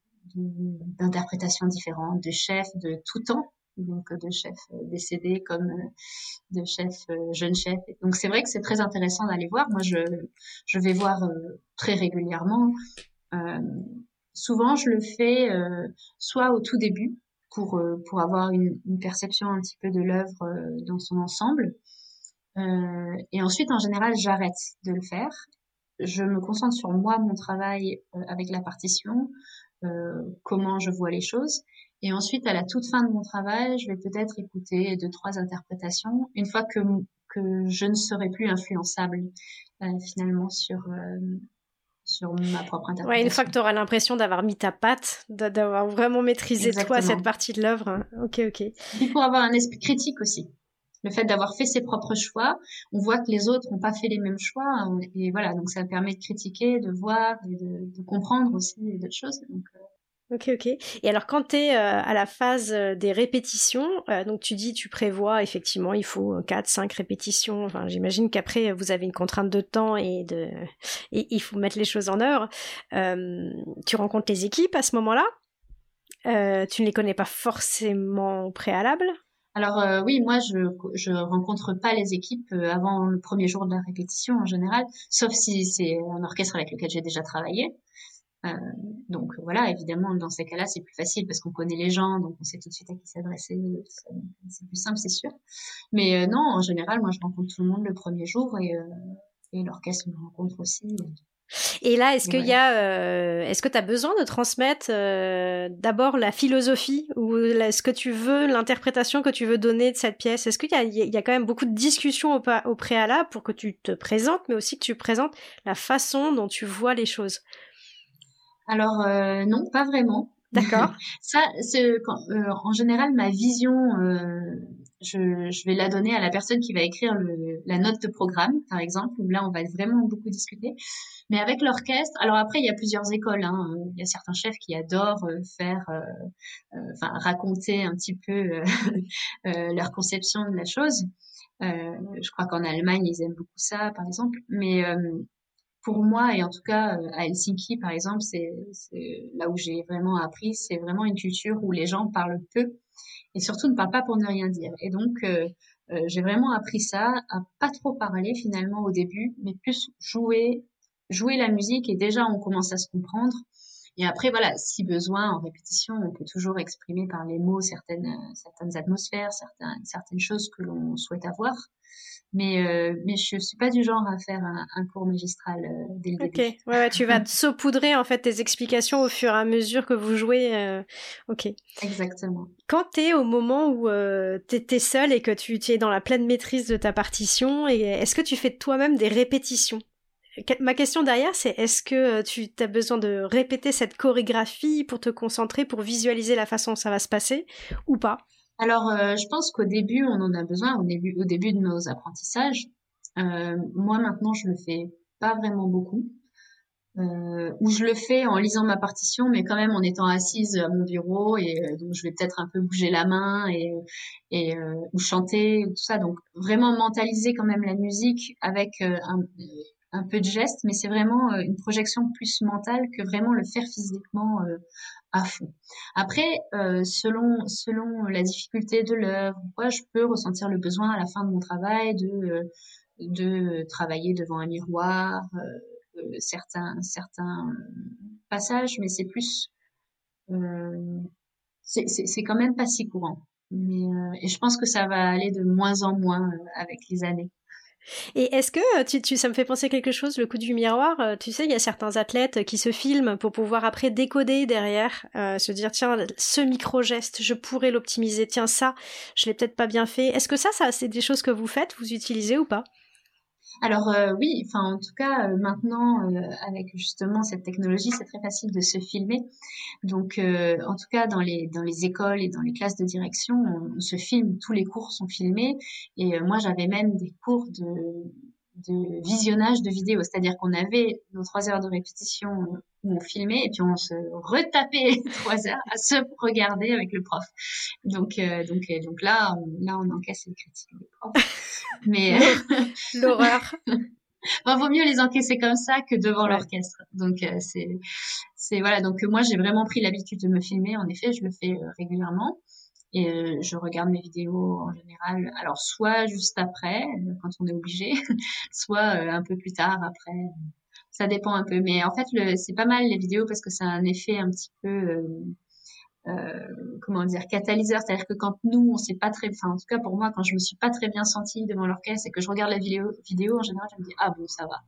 S2: de d'interprétations différentes, de chefs de tout temps, donc de chefs décédés comme de chefs euh, jeunes chefs. Donc c'est vrai que c'est très intéressant d'aller voir. Moi, je je vais voir euh, très régulièrement. Euh, souvent, je le fais euh, soit au tout début pour euh, pour avoir une, une perception un petit peu de l'œuvre euh, dans son ensemble. Euh, et ensuite, en général, j'arrête de le faire. Je me concentre sur moi, mon travail euh, avec la partition, euh, comment je vois les choses. Et ensuite, à la toute fin de mon travail, je vais peut-être écouter deux, trois interprétations, une fois que, que je ne serai plus influençable euh, finalement sur, euh, sur ma propre interprétation.
S1: Ouais, une fois que tu auras l'impression d'avoir mis ta patte, d'avoir vraiment maîtrisé
S2: Exactement.
S1: toi cette partie de l'œuvre. Hein. Ok, ok.
S2: Il faut avoir un esprit critique aussi. Le fait d'avoir fait ses propres choix, on voit que les autres n'ont pas fait les mêmes choix. Et voilà, donc ça permet de critiquer, de voir et de, de comprendre aussi d'autres choses. Donc, euh...
S1: Ok, ok. Et alors, quand tu es euh, à la phase euh, des répétitions, euh, donc tu dis, tu prévois, effectivement, il faut quatre, cinq répétitions. Enfin, j'imagine qu'après, vous avez une contrainte de temps et, de... et il faut mettre les choses en œuvre. Euh, tu rencontres les équipes à ce moment-là. Euh, tu ne les connais pas forcément au préalable.
S2: Alors euh, oui, moi je je rencontre pas les équipes euh, avant le premier jour de la répétition en général, sauf si c'est un orchestre avec lequel j'ai déjà travaillé. Euh, donc voilà, évidemment dans ces cas-là c'est plus facile parce qu'on connaît les gens, donc on sait tout de suite à qui s'adresser. C'est plus simple, c'est sûr. Mais euh, non, en général, moi je rencontre tout le monde le premier jour et, euh, et l'orchestre me rencontre aussi.
S1: Et là, est-ce qu'il y a, euh, est-ce que tu as besoin de transmettre euh, d'abord la philosophie ou la, ce que tu veux, l'interprétation que tu veux donner de cette pièce? Est-ce qu'il y a, il y a quand même beaucoup de discussions au, au préalable pour que tu te présentes, mais aussi que tu présentes la façon dont tu vois les choses?
S2: Alors euh, non, pas vraiment.
S1: D'accord.
S2: Ça, c'est quand, euh, en général ma vision. Euh, je, je vais la donner à la personne qui va écrire le, la note de programme, par exemple, où là on va vraiment beaucoup discuter. Mais avec l'orchestre, alors après il y a plusieurs écoles. Hein. Il y a certains chefs qui adorent euh, faire, euh, euh, enfin raconter un petit peu euh, euh, leur conception de la chose. Euh, je crois qu'en Allemagne ils aiment beaucoup ça, par exemple. Mais euh, pour moi, et en tout cas à Helsinki, par exemple, c'est, c'est là où j'ai vraiment appris, c'est vraiment une culture où les gens parlent peu et surtout ne parlent pas pour ne rien dire. Et donc, euh, euh, j'ai vraiment appris ça, à pas trop parler finalement au début, mais plus jouer, jouer la musique et déjà on commence à se comprendre. Et après, voilà, si besoin, en répétition, on peut toujours exprimer par les mots certaines, certaines atmosphères, certaines, certaines choses que l'on souhaite avoir. Mais, euh, mais je suis pas du genre à faire un, un cours magistral euh, dès le
S1: Ok,
S2: début.
S1: ouais, ouais, tu vas saupoudrer en fait tes explications au fur et à mesure que vous jouez. Euh... Ok.
S2: Exactement.
S1: Quand t'es au moment où euh, t'es, t'es seule et que tu, tu es dans la pleine maîtrise de ta partition, et est-ce que tu fais toi-même des répétitions? Ma question derrière, c'est est-ce que tu as besoin de répéter cette chorégraphie pour te concentrer, pour visualiser la façon dont ça va se passer, ou pas?
S2: Alors, euh, je pense qu'au début, on en a besoin, au début, au début de nos apprentissages. Euh, moi, maintenant, je le fais pas vraiment beaucoup. Euh, ou je le fais en lisant ma partition, mais quand même en étant assise à mon bureau et euh, donc je vais peut-être un peu bouger la main et et euh, ou chanter ou tout ça. Donc vraiment mentaliser quand même la musique avec euh, un un peu de geste, mais c'est vraiment euh, une projection plus mentale que vraiment le faire physiquement euh, à fond. Après, euh, selon selon la difficulté de l'œuvre, moi je peux ressentir le besoin à la fin de mon travail de euh, de travailler devant un miroir. Euh, euh, certains certains passages, mais c'est plus euh, c'est c'est c'est quand même pas si courant. Mais euh, et je pense que ça va aller de moins en moins euh, avec les années.
S1: Et est-ce que euh, tu, tu, ça me fait penser quelque chose, le coup du miroir. euh, Tu sais, il y a certains athlètes qui se filment pour pouvoir après décoder derrière, euh, se dire tiens, ce micro-geste, je pourrais l'optimiser. Tiens, ça, je l'ai peut-être pas bien fait. Est-ce que ça, ça, c'est des choses que vous faites, vous utilisez ou pas?
S2: Alors euh, oui, enfin en tout cas euh, maintenant euh, avec justement cette technologie, c'est très facile de se filmer. Donc euh, en tout cas dans les dans les écoles et dans les classes de direction, on, on se filme, tous les cours sont filmés. Et euh, moi j'avais même des cours de de visionnage de vidéos, c'est-à-dire qu'on avait nos trois heures de répétition où on filmait et puis on se retapait trois heures à se regarder avec le prof. Donc euh, donc euh, donc là on, là on encaisse les critiques des profs. Mais
S1: L'horreur.
S2: bon, vaut mieux les encaisser comme ça que devant
S1: Ouais.
S2: l'orchestre. Donc euh, c'est c'est voilà. Donc euh, moi j'ai vraiment pris l'habitude de me filmer. En effet, je le fais euh, régulièrement et euh, je regarde mes vidéos en général. Alors soit juste après euh, quand on est obligé, soit euh, un peu plus tard après. Ça dépend un peu. Mais en fait le c'est pas mal les vidéos parce que ça a un effet un petit peu euh, euh, comment dire, catalyseur, c'est-à-dire que quand nous, on s'est pas très, enfin, en tout cas pour moi, quand je me suis pas très bien sentie devant l'orchestre et que je regarde la vidéo, vidéo en général, je me dis, ah bon, ça va.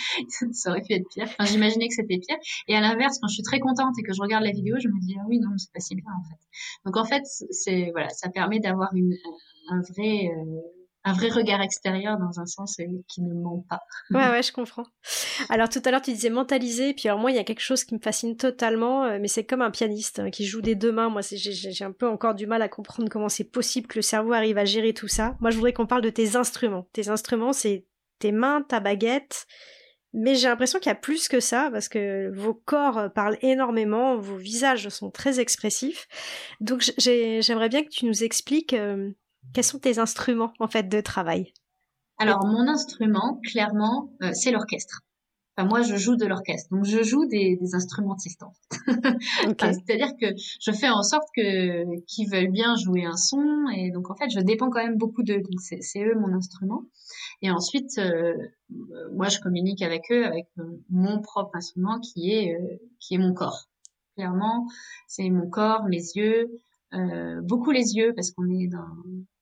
S2: Ça aurait pu être pire. Enfin, j'imaginais que c'était pire. Et à l'inverse, quand je suis très contente et que je regarde la vidéo, je me dis, ah oui, non, c'est pas si bien, en fait. Donc, en fait, c'est, voilà, ça permet d'avoir une, un vrai, euh, un vrai regard extérieur dans un sens euh, qui ne ment pas.
S1: Ouais, ouais, je comprends. Alors tout à l'heure tu disais mentaliser, puis alors moi il y a quelque chose qui me fascine totalement, euh, mais c'est comme un pianiste hein, qui joue des deux mains. Moi c'est, j'ai, j'ai un peu encore du mal à comprendre comment c'est possible que le cerveau arrive à gérer tout ça. Moi je voudrais qu'on parle de tes instruments. Tes instruments c'est tes mains, ta baguette, mais j'ai l'impression qu'il y a plus que ça parce que vos corps parlent énormément, vos visages sont très expressifs. Donc j'ai, j'aimerais bien que tu nous expliques euh, quels sont tes instruments en fait de travail. Et...
S2: Alors, mon instrument, clairement, euh, c'est l'orchestre. Enfin, moi, je joue de l'orchestre. Donc, je joue des, des instrumentistes, en fait.
S1: Ok.
S2: Enfin, c'est-à-dire que je fais en sorte que qu'ils veulent bien jouer un son. Et donc, en fait, je dépends quand même beaucoup d'eux. Donc, c'est, c'est eux mon instrument. Et ensuite, euh, euh, moi, je communique avec eux, avec euh, mon propre instrument qui est, euh, qui est mon corps. Clairement, c'est mon corps, mes yeux, euh, beaucoup les yeux, parce qu'on est dans,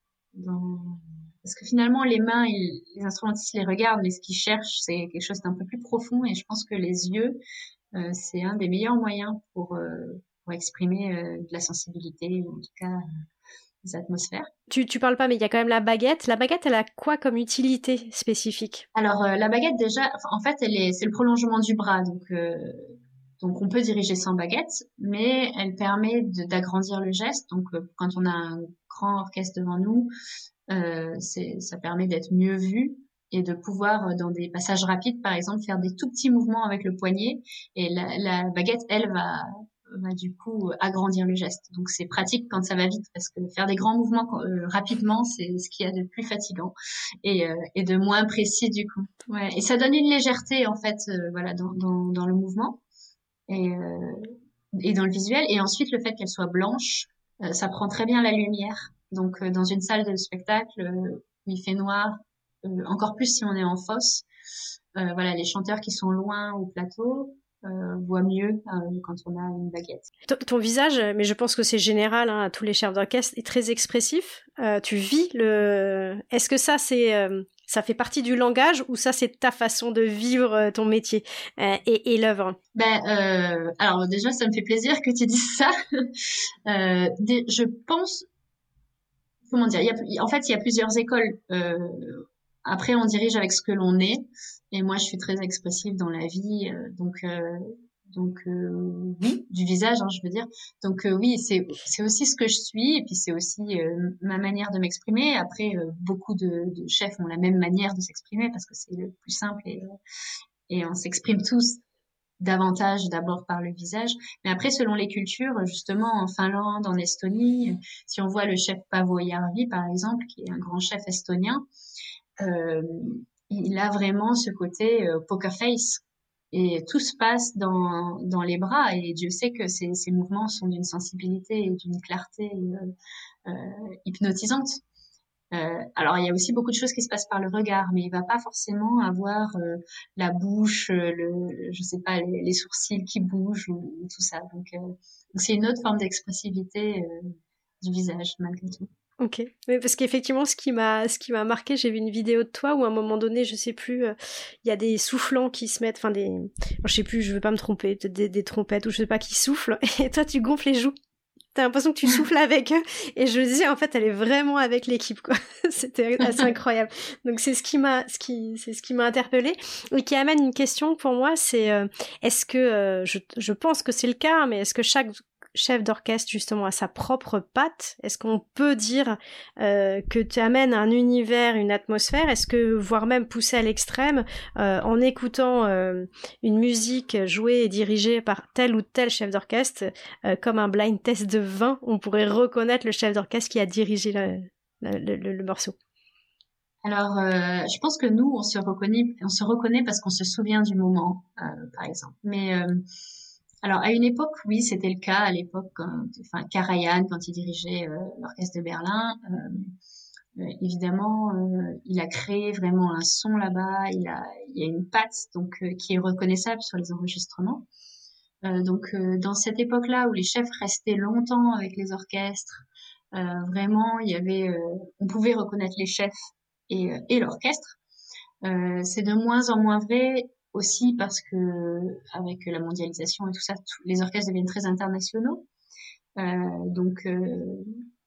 S2: dans parce que finalement, les mains, ils, les instrumentistes les regardent, mais ce qu'ils cherchent, c'est quelque chose d'un peu plus profond. Et je pense que les yeux, euh, c'est un des meilleurs moyens pour, euh, pour exprimer euh, de la sensibilité, ou en tout cas euh, des atmosphères.
S1: Tu, tu parles pas, mais il y a quand même la baguette. La baguette, elle a quoi comme utilité spécifique?
S2: Alors, euh, la baguette, déjà, enfin, en fait, elle est, c'est le prolongement du bras. Donc, euh, donc, on peut diriger sans baguette, mais elle permet de, d'agrandir le geste. Donc, euh, quand on a un grand orchestre devant nous, euh, c'est, ça permet d'être mieux vu et de pouvoir, euh, dans des passages rapides, par exemple, faire des tout petits mouvements avec le poignet. Et la, la baguette, elle, va, va du coup agrandir le geste. Donc c'est pratique quand ça va vite parce que faire des grands mouvements euh, rapidement, c'est ce qu'il y a de plus fatigant et, euh, et de moins précis du coup. Ouais. Et ça donne une légèreté en fait, euh, voilà, dans, dans, dans le mouvement et, euh, et dans le visuel. Et ensuite le fait qu'elle soit blanche, euh, ça prend très bien la lumière. Donc euh, dans une salle de spectacle euh, où il fait noir, euh, encore plus si on est en fosse, euh, voilà, les chanteurs qui sont loin au plateau euh, voient mieux euh, quand on a une baguette.
S1: Ton, ton visage, mais je pense que c'est général hein, à tous les chefs d'orchestre, est très expressif. Euh, tu vis le. Est-ce que ça c'est euh, ça fait partie du langage ou ça c'est ta façon de vivre euh, ton métier euh, et, et l'œuvre?
S2: Ben euh, alors déjà ça me fait plaisir que tu dises ça. euh, des, je pense comment dire, il y a, en fait il y a plusieurs écoles. Euh, après on dirige avec ce que l'on est et moi je suis très expressive dans la vie, euh, donc euh, Donc euh, oui, du visage, hein, je veux dire. Donc euh, oui, c'est c'est aussi ce que je suis et puis c'est aussi euh, ma manière de m'exprimer. Après, euh, beaucoup de, de chefs ont la même manière de s'exprimer parce que c'est le plus simple et et on s'exprime tous davantage d'abord par le visage. Mais après, selon les cultures, justement en Finlande, en Estonie, si on voit le chef Paavo Järvi par exemple, qui est un grand chef estonien, euh, il a vraiment ce côté euh, poker face. Et tout se passe dans, dans les bras. Et Dieu sait que ces, ces mouvements sont d'une sensibilité et d'une clarté euh, euh, hypnotisante. Euh, alors, il y a aussi beaucoup de choses qui se passent par le regard, mais il va pas forcément avoir euh, la bouche, euh, le, je sais pas, les, les sourcils qui bougent ou, ou tout ça. Donc, euh, donc, c'est une autre forme d'expressivité euh, du visage, malgré tout.
S1: Ok, mais parce qu'effectivement, ce qui m'a, ce qui m'a marqué, j'ai vu une vidéo de toi où à un moment donné, je sais plus, euh, il y a des soufflants qui se mettent, enfin des, je sais plus, je veux pas me tromper, peut-être des, des trompettes ou je sais pas qui soufflent, et toi tu gonfles les joues. T'as l'impression que tu souffles avec eux, et je me dis en fait, elle est vraiment avec l'équipe, quoi. C'était assez incroyable. Donc c'est ce qui m'a, ce qui, c'est ce qui m'a interpellée et qui amène une question pour moi, c'est euh, est-ce que, euh, je, je pense que c'est le cas, mais est-ce que chaque chef d'orchestre justement a sa propre patte? Est-ce qu'on peut dire euh, que tu amènes un univers, une atmosphère? Est-ce que, voire même poussé à l'extrême, euh, en écoutant euh, une musique jouée et dirigée par tel ou tel chef d'orchestre, euh, comme un blind test de vin, on pourrait reconnaître le chef d'orchestre qui a dirigé le, le, le, le morceau?
S2: Alors, euh, je pense que nous, on se reconnaît, on se reconnaît parce qu'on se souvient du moment, euh, par exemple. Mais euh, alors, à une époque, oui, c'était le cas. À l'époque, quand, enfin, Karajan, quand il dirigeait euh, l'orchestre de Berlin, euh, euh, évidemment, euh, il a créé vraiment un son là-bas. Il a, il y a une patte donc euh, qui est reconnaissable sur les enregistrements. Euh, donc, euh, dans cette époque-là où les chefs restaient longtemps avec les orchestres, euh, vraiment, il y avait, euh, on pouvait reconnaître les chefs et, euh, et l'orchestre. Euh, c'est de moins en moins vrai aussi parce que avec la mondialisation et tout ça, tous les orchestres deviennent très internationaux. Euh, donc, euh,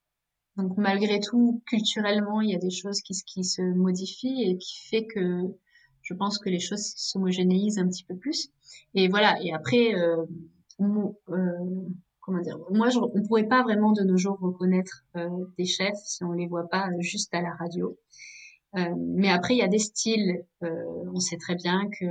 S2: donc malgré tout, culturellement, il y a des choses qui, qui se modifient et qui fait que je pense que les choses s'homogénéisent un petit peu plus. Et voilà. Et après, euh, on, euh, comment dire, moi, je, on pourrait pas vraiment de nos jours reconnaître euh, des chefs si on les voit pas juste à la radio. Euh, mais après, il y a des styles. Euh, on sait très bien que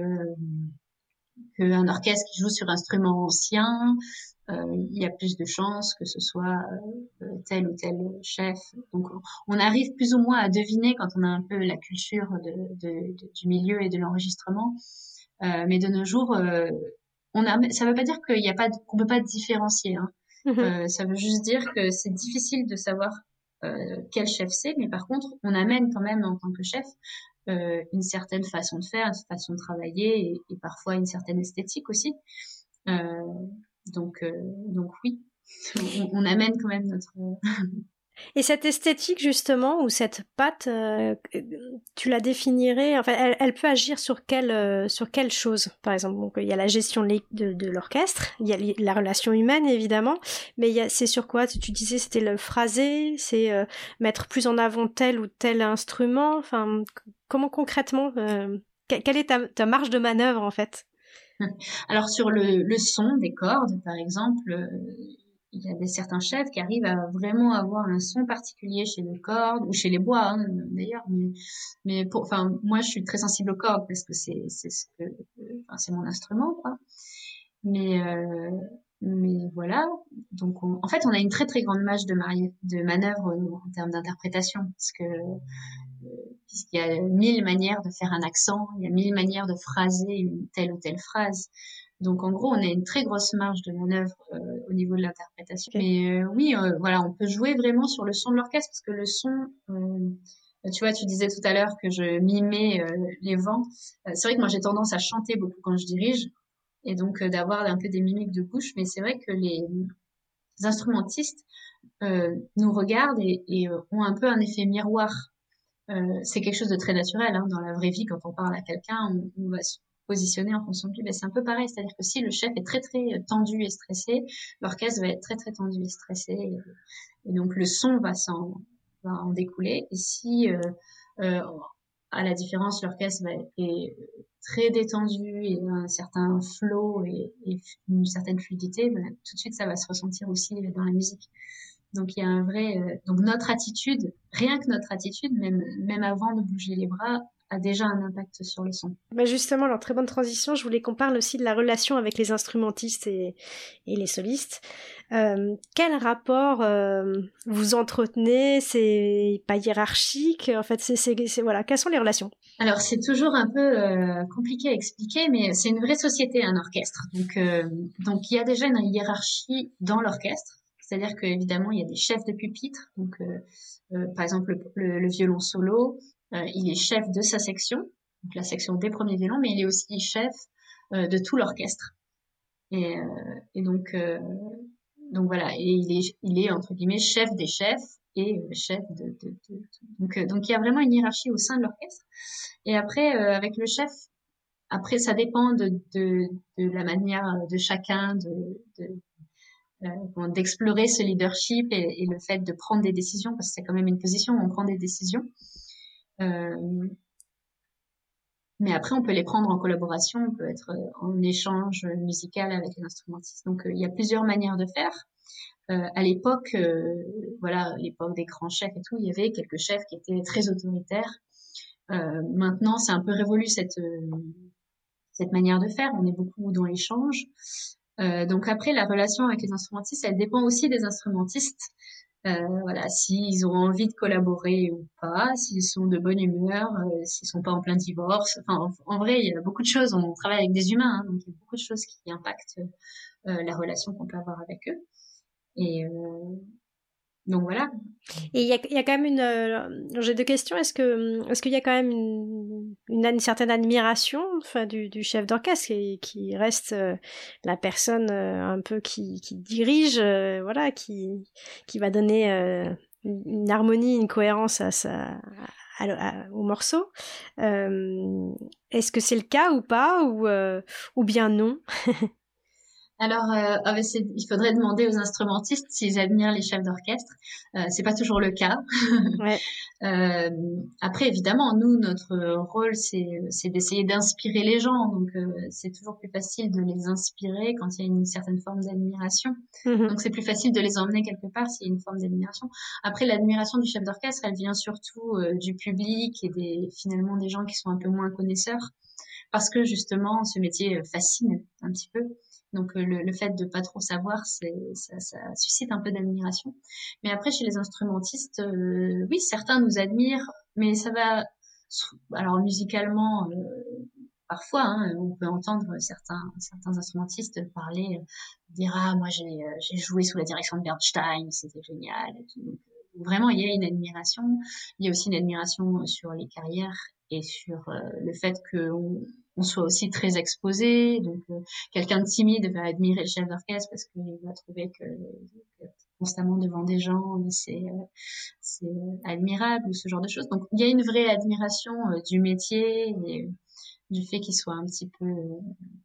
S2: qu'un orchestre qui joue sur instrument ancien, euh, il y a plus de chances que ce soit euh, tel ou tel chef. Donc, on arrive plus ou moins à deviner quand on a un peu la culture de, de, de, du milieu et de l'enregistrement. Euh, mais de nos jours, euh, on a, ça ne veut pas dire qu'il y a pas, qu'on peut pas différencier. Hein.
S1: Mm-hmm.
S2: Euh, ça veut juste dire que c'est difficile de savoir euh, quel chef c'est, mais par contre, on amène quand même en tant que chef euh, une certaine façon de faire, une façon de travailler et, et parfois une certaine esthétique aussi. Euh, donc, euh, donc oui, on, on amène quand même notre.
S1: Et cette esthétique justement, ou cette patte, euh, tu la définirais, enfin, elle, elle peut agir sur quelle, euh, sur quelle chose, par exemple. Donc, il y a la gestion de, de, de l'orchestre, il y a la relation humaine évidemment, mais il y a, c'est sur quoi? Tu disais c'était le phrasé, c'est euh, mettre plus en avant tel ou tel instrument. Enfin, comment concrètement, euh, quelle est ta, ta marge de manœuvre en fait?
S2: Alors sur le, le son des cordes, par exemple, euh, il y a des certains chefs qui arrivent à vraiment avoir un son particulier chez les cordes ou chez les bois hein, d'ailleurs. Mais, mais pour, enfin, moi je suis très sensible aux cordes parce que c'est c'est ce que, enfin, c'est mon instrument quoi. Mais euh, mais voilà. Donc on, en fait on a une très très grande marge de, mari- de manœuvre en termes d'interprétation parce que puisqu'il y a mille manières de faire un accent, il y a mille manières de phraser une telle ou telle phrase. Donc en gros, on a une très grosse marge de manœuvre euh, au niveau de l'interprétation.
S1: Okay.
S2: Mais euh, oui, euh, voilà, on peut jouer vraiment sur le son de l'orchestre parce que le son, euh, tu vois, tu disais tout à l'heure que je mimais euh, les vents. Euh, c'est vrai que moi j'ai tendance à chanter beaucoup quand je dirige et donc euh, d'avoir un peu des mimiques de bouche. Mais c'est vrai que les instrumentistes euh, nous regardent et, et euh, ont un peu un effet miroir. Euh, c'est quelque chose de très naturel hein, dans la vraie vie. Quand on parle à quelqu'un, on, on va se positionner en fonction de lui. Ben, c'est un peu pareil, c'est-à-dire que si le chef est très très tendu et stressé, l'orchestre va être très très tendu et stressé, et, et donc le son va s'en va en découler. Et si euh, euh, à la différence, l'orchestre bah, est très détendu et a un certain flow et, et une certaine fluidité, bah, tout de suite ça va se ressentir aussi dans la musique. Donc il y a un vrai, euh, donc notre attitude, rien que notre attitude, même même avant de bouger les bras, a déjà un impact sur le son.
S1: Bah justement, alors très bonne transition, je voulais qu'on parle aussi de la relation avec les instrumentistes et, et les solistes. Euh, quel rapport euh, vous entretenez? C'est pas hiérarchique, en fait, c'est, c'est, c'est voilà, quelles sont les relations?
S2: Alors c'est toujours un peu euh, compliqué à expliquer, mais c'est une vraie société, un orchestre. Donc euh, donc il y a déjà une hiérarchie dans l'orchestre, c'est-à-dire qu'évidemment il y a des chefs de pupitre. Donc euh, euh, par exemple le, le, le violon solo, euh, il est chef de sa section, donc la section des premiers violons, mais il est aussi chef euh, de tout l'orchestre. Et, euh, et donc euh, donc voilà, et il est il est entre guillemets chef des chefs et euh, chef de, de, de, de donc euh, donc il y a vraiment une hiérarchie au sein de l'orchestre. Et après, euh, avec le chef, après, ça dépend de, de, de la manière de chacun de, de, euh, d'explorer ce leadership et, et le fait de prendre des décisions, parce que c'est quand même une position où on prend des décisions. Euh, mais après, on peut les prendre en collaboration, on peut être en échange musical avec les instrumentistes. Donc, euh, il y a plusieurs manières de faire. Euh, à l'époque, euh, voilà, l'époque des grands chefs et tout, il y avait quelques chefs qui étaient très autoritaires. Euh, maintenant, c'est un peu révolu cette cette manière de faire. On est beaucoup dans l'échange. Euh, donc après, la relation avec les instrumentistes, elle dépend aussi des instrumentistes. Euh, voilà, s'ils ont envie de collaborer ou pas, s'ils sont de bonne humeur, euh, s'ils sont pas en plein divorce. Enfin, en, en vrai, il y a beaucoup de choses. On travaille avec des humains, hein, donc il y a beaucoup de choses qui impactent euh, la relation qu'on peut avoir avec eux. Et euh, donc voilà.
S1: Et il y a, y a quand même une... Euh, j'ai deux questions. Est-ce que est-ce qu'il y a quand même une, une, une certaine admiration enfin, du, du chef d'orchestre qui, qui reste euh, la personne euh, un peu qui, qui dirige, euh, voilà, qui, qui va donner euh, une, une harmonie, une cohérence à sa, à, à, au morceau. Euh, est-ce que c'est le cas ou pas ou, euh, ou bien non?
S2: Alors, euh, ah ben c'est, il faudrait demander aux instrumentistes s'ils admirent les chefs d'orchestre. Euh, c'est pas toujours le cas.
S1: Ouais.
S2: euh, après, évidemment, nous, notre rôle, c'est, c'est d'essayer d'inspirer les gens. Donc, euh, c'est toujours plus facile de les inspirer quand il y a une certaine forme d'admiration.
S1: Mm-hmm.
S2: Donc, c'est plus facile de les emmener quelque part s'il y a une forme d'admiration. Après, l'admiration du chef d'orchestre, elle vient surtout euh, du public et des, finalement des gens qui sont un peu moins connaisseurs. Parce que justement, ce métier fascine un petit peu. Donc le, le fait de pas trop savoir, c'est, ça, ça suscite un peu d'admiration. Mais après, chez les instrumentistes, euh, oui, certains nous admirent, mais ça va. Alors musicalement, euh, parfois, hein, on peut entendre certains certains instrumentistes parler, euh, dire ah moi j'ai j'ai joué sous la direction de Bernstein, c'était génial. Et tout. Donc, vraiment, il y a une admiration. Il y a aussi une admiration sur les carrières et sur euh, le fait qu'on on soit aussi très exposé. Donc, euh, quelqu'un de timide va admirer le chef d'orchestre parce qu'il va trouver que, que constamment devant des gens, c'est euh, c'est admirable ou ce genre de choses. Donc, il y a une vraie admiration euh, du métier et du fait qu'il soit un petit peu euh,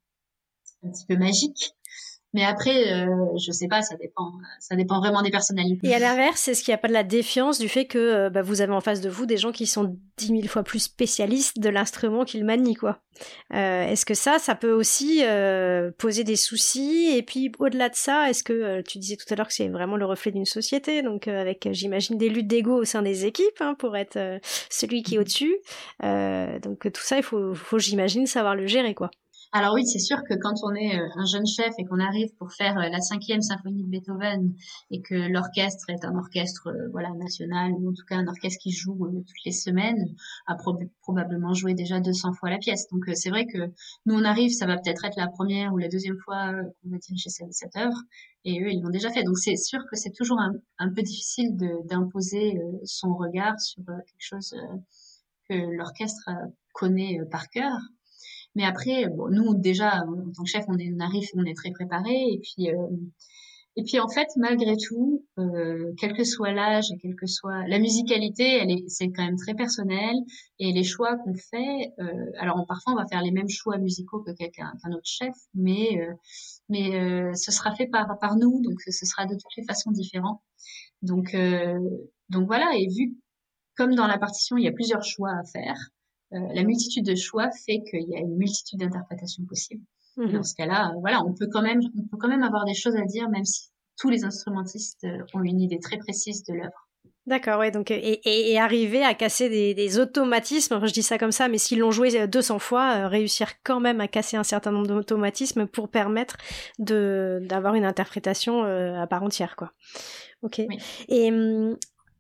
S2: un petit peu magique. Mais après, euh, je sais pas, ça dépend, ça dépend vraiment des personnalités.
S1: Et à l'inverse, est-ce qu'il n'y a pas de la défiance du fait que euh, bah, vous avez en face de vous des gens qui sont dix mille fois plus spécialistes de l'instrument qu'ils manient, quoi. Euh, est-ce que ça, ça peut aussi euh, poser des soucis? Et puis, au-delà de ça, est-ce que, euh, tu disais tout à l'heure que c'est vraiment le reflet d'une société, donc euh, avec, euh, j'imagine, des luttes d'ego au sein des équipes, hein, pour être euh, celui qui est au-dessus. Euh, donc tout ça, il faut, faut, j'imagine, savoir le gérer, quoi.
S2: Alors oui, c'est sûr que quand on est un jeune chef et qu'on arrive pour faire la cinquième symphonie de Beethoven et que l'orchestre est un orchestre euh, voilà national ou en tout cas un orchestre qui joue euh, toutes les semaines, a pro- probablement joué déjà deux cents fois la pièce. Donc euh, c'est vrai que nous on arrive, ça va peut-être être la première ou la deuxième fois euh, qu'on va diriger cette, cette œuvre et eux ils l'ont déjà fait. Donc c'est sûr que c'est toujours un, un peu difficile de, d'imposer euh, son regard sur euh, quelque chose euh, que l'orchestre euh, connaît euh, par cœur. Mais après, bon, nous déjà en tant que chef, on, est, on arrive, on est très préparé. Et puis, euh, et puis en fait, malgré tout, euh, quel que soit l'âge, et quel que soit la musicalité, elle est, c'est quand même très personnel. Et les choix qu'on fait, euh, alors on, parfois on va faire les mêmes choix musicaux que quelqu'un, qu'un autre chef, mais euh, mais euh, ce sera fait par par nous, donc ce sera de toutes les façons différent. Donc euh, donc voilà. Et vu comme dans la partition, il y a plusieurs choix à faire. euh, la multitude de choix fait qu'il y a une multitude d'interprétations possibles.
S1: Mmh.
S2: Et dans ce cas-là, euh, voilà, on peut quand même, on peut quand même avoir des choses à dire, même si tous les instrumentistes ont une idée très précise de l'œuvre.
S1: D'accord, ouais, donc, et, et, et arriver à casser des, des automatismes, enfin, je dis ça comme ça, mais s'ils l'ont joué deux cents fois, euh, réussir quand même à casser un certain nombre d'automatismes pour permettre de, d'avoir une interprétation euh, à part entière, quoi. Ok.
S2: Oui.
S1: Et hum,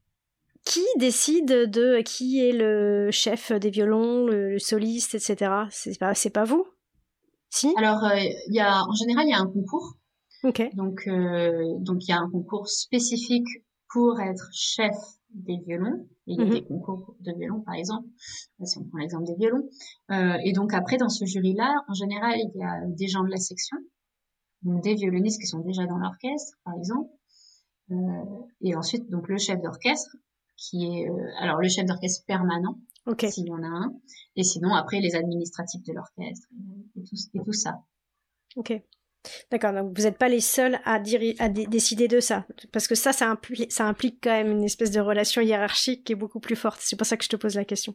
S1: qui décide de qui est le chef des violons, le, le soliste, et cetera. C'est pas, c'est pas vous? Si?
S2: Alors, il euh, y a, en général, il y a un concours.
S1: Ok.
S2: Donc, euh, donc il y a un concours spécifique pour être chef des violons. Et il y a
S1: Mhm.
S2: des concours de violon, par exemple, si on prend l'exemple des violons. Euh, et donc après, dans ce jury-là, en général, il y a des gens de la section, donc des violonistes qui sont déjà dans l'orchestre, par exemple. Euh, et ensuite, donc le chef d'orchestre, qui est, euh, alors le chef d'orchestre permanent,
S1: Ok.
S2: s'il y en a un. Et sinon, après, les administratifs de l'orchestre et tout, et tout ça.
S1: Ok. D'accord, donc vous n'êtes pas les seuls à, diri- à d- décider de ça, parce que ça, ça, impli- ça implique quand même une espèce de relation hiérarchique qui est beaucoup plus forte. C'est pour ça que je te pose la question.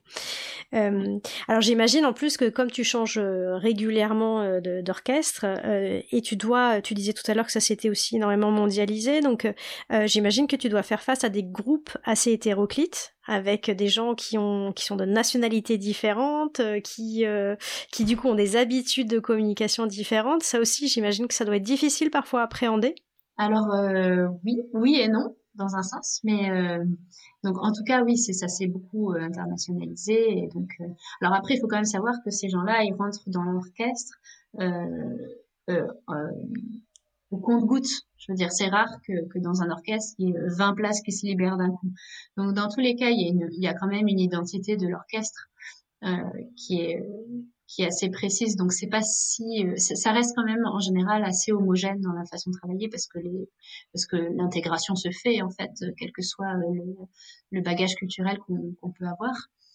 S1: Euh, alors j'imagine en plus que comme tu changes euh, régulièrement euh, de, d'orchestre, euh, et tu dois, tu disais tout à l'heure que ça s'était aussi énormément mondialisé, donc euh, j'imagine que tu dois faire face à des groupes assez hétéroclites, avec des gens qui ont qui sont de nationalités différentes, euh, qui euh, qui du coup ont des habitudes de communication différentes. Ça aussi, j'imagine que ça doit être difficile parfois à appréhender.
S2: Alors euh, oui, oui et non dans un sens, mais euh, donc en tout cas oui, c'est ça s'est beaucoup euh, internationalisé. Et donc, euh, alors après, il faut quand même savoir que ces gens-là, ils rentrent dans l'orchestre euh, euh, euh, au compte-gouttes. Je veux dire, c'est rare que, que dans un orchestre, il y ait vingt places qui se libèrent d'un coup. Donc dans tous les cas, il y a, une, il y a quand même une identité de l'orchestre euh, qui est qui est assez précise. Donc c'est pas si ça reste quand même en général assez homogène dans la façon de travailler parce que les parce que l'intégration se fait en fait quel que soit le, le bagage culturel qu'on qu'on peut avoir.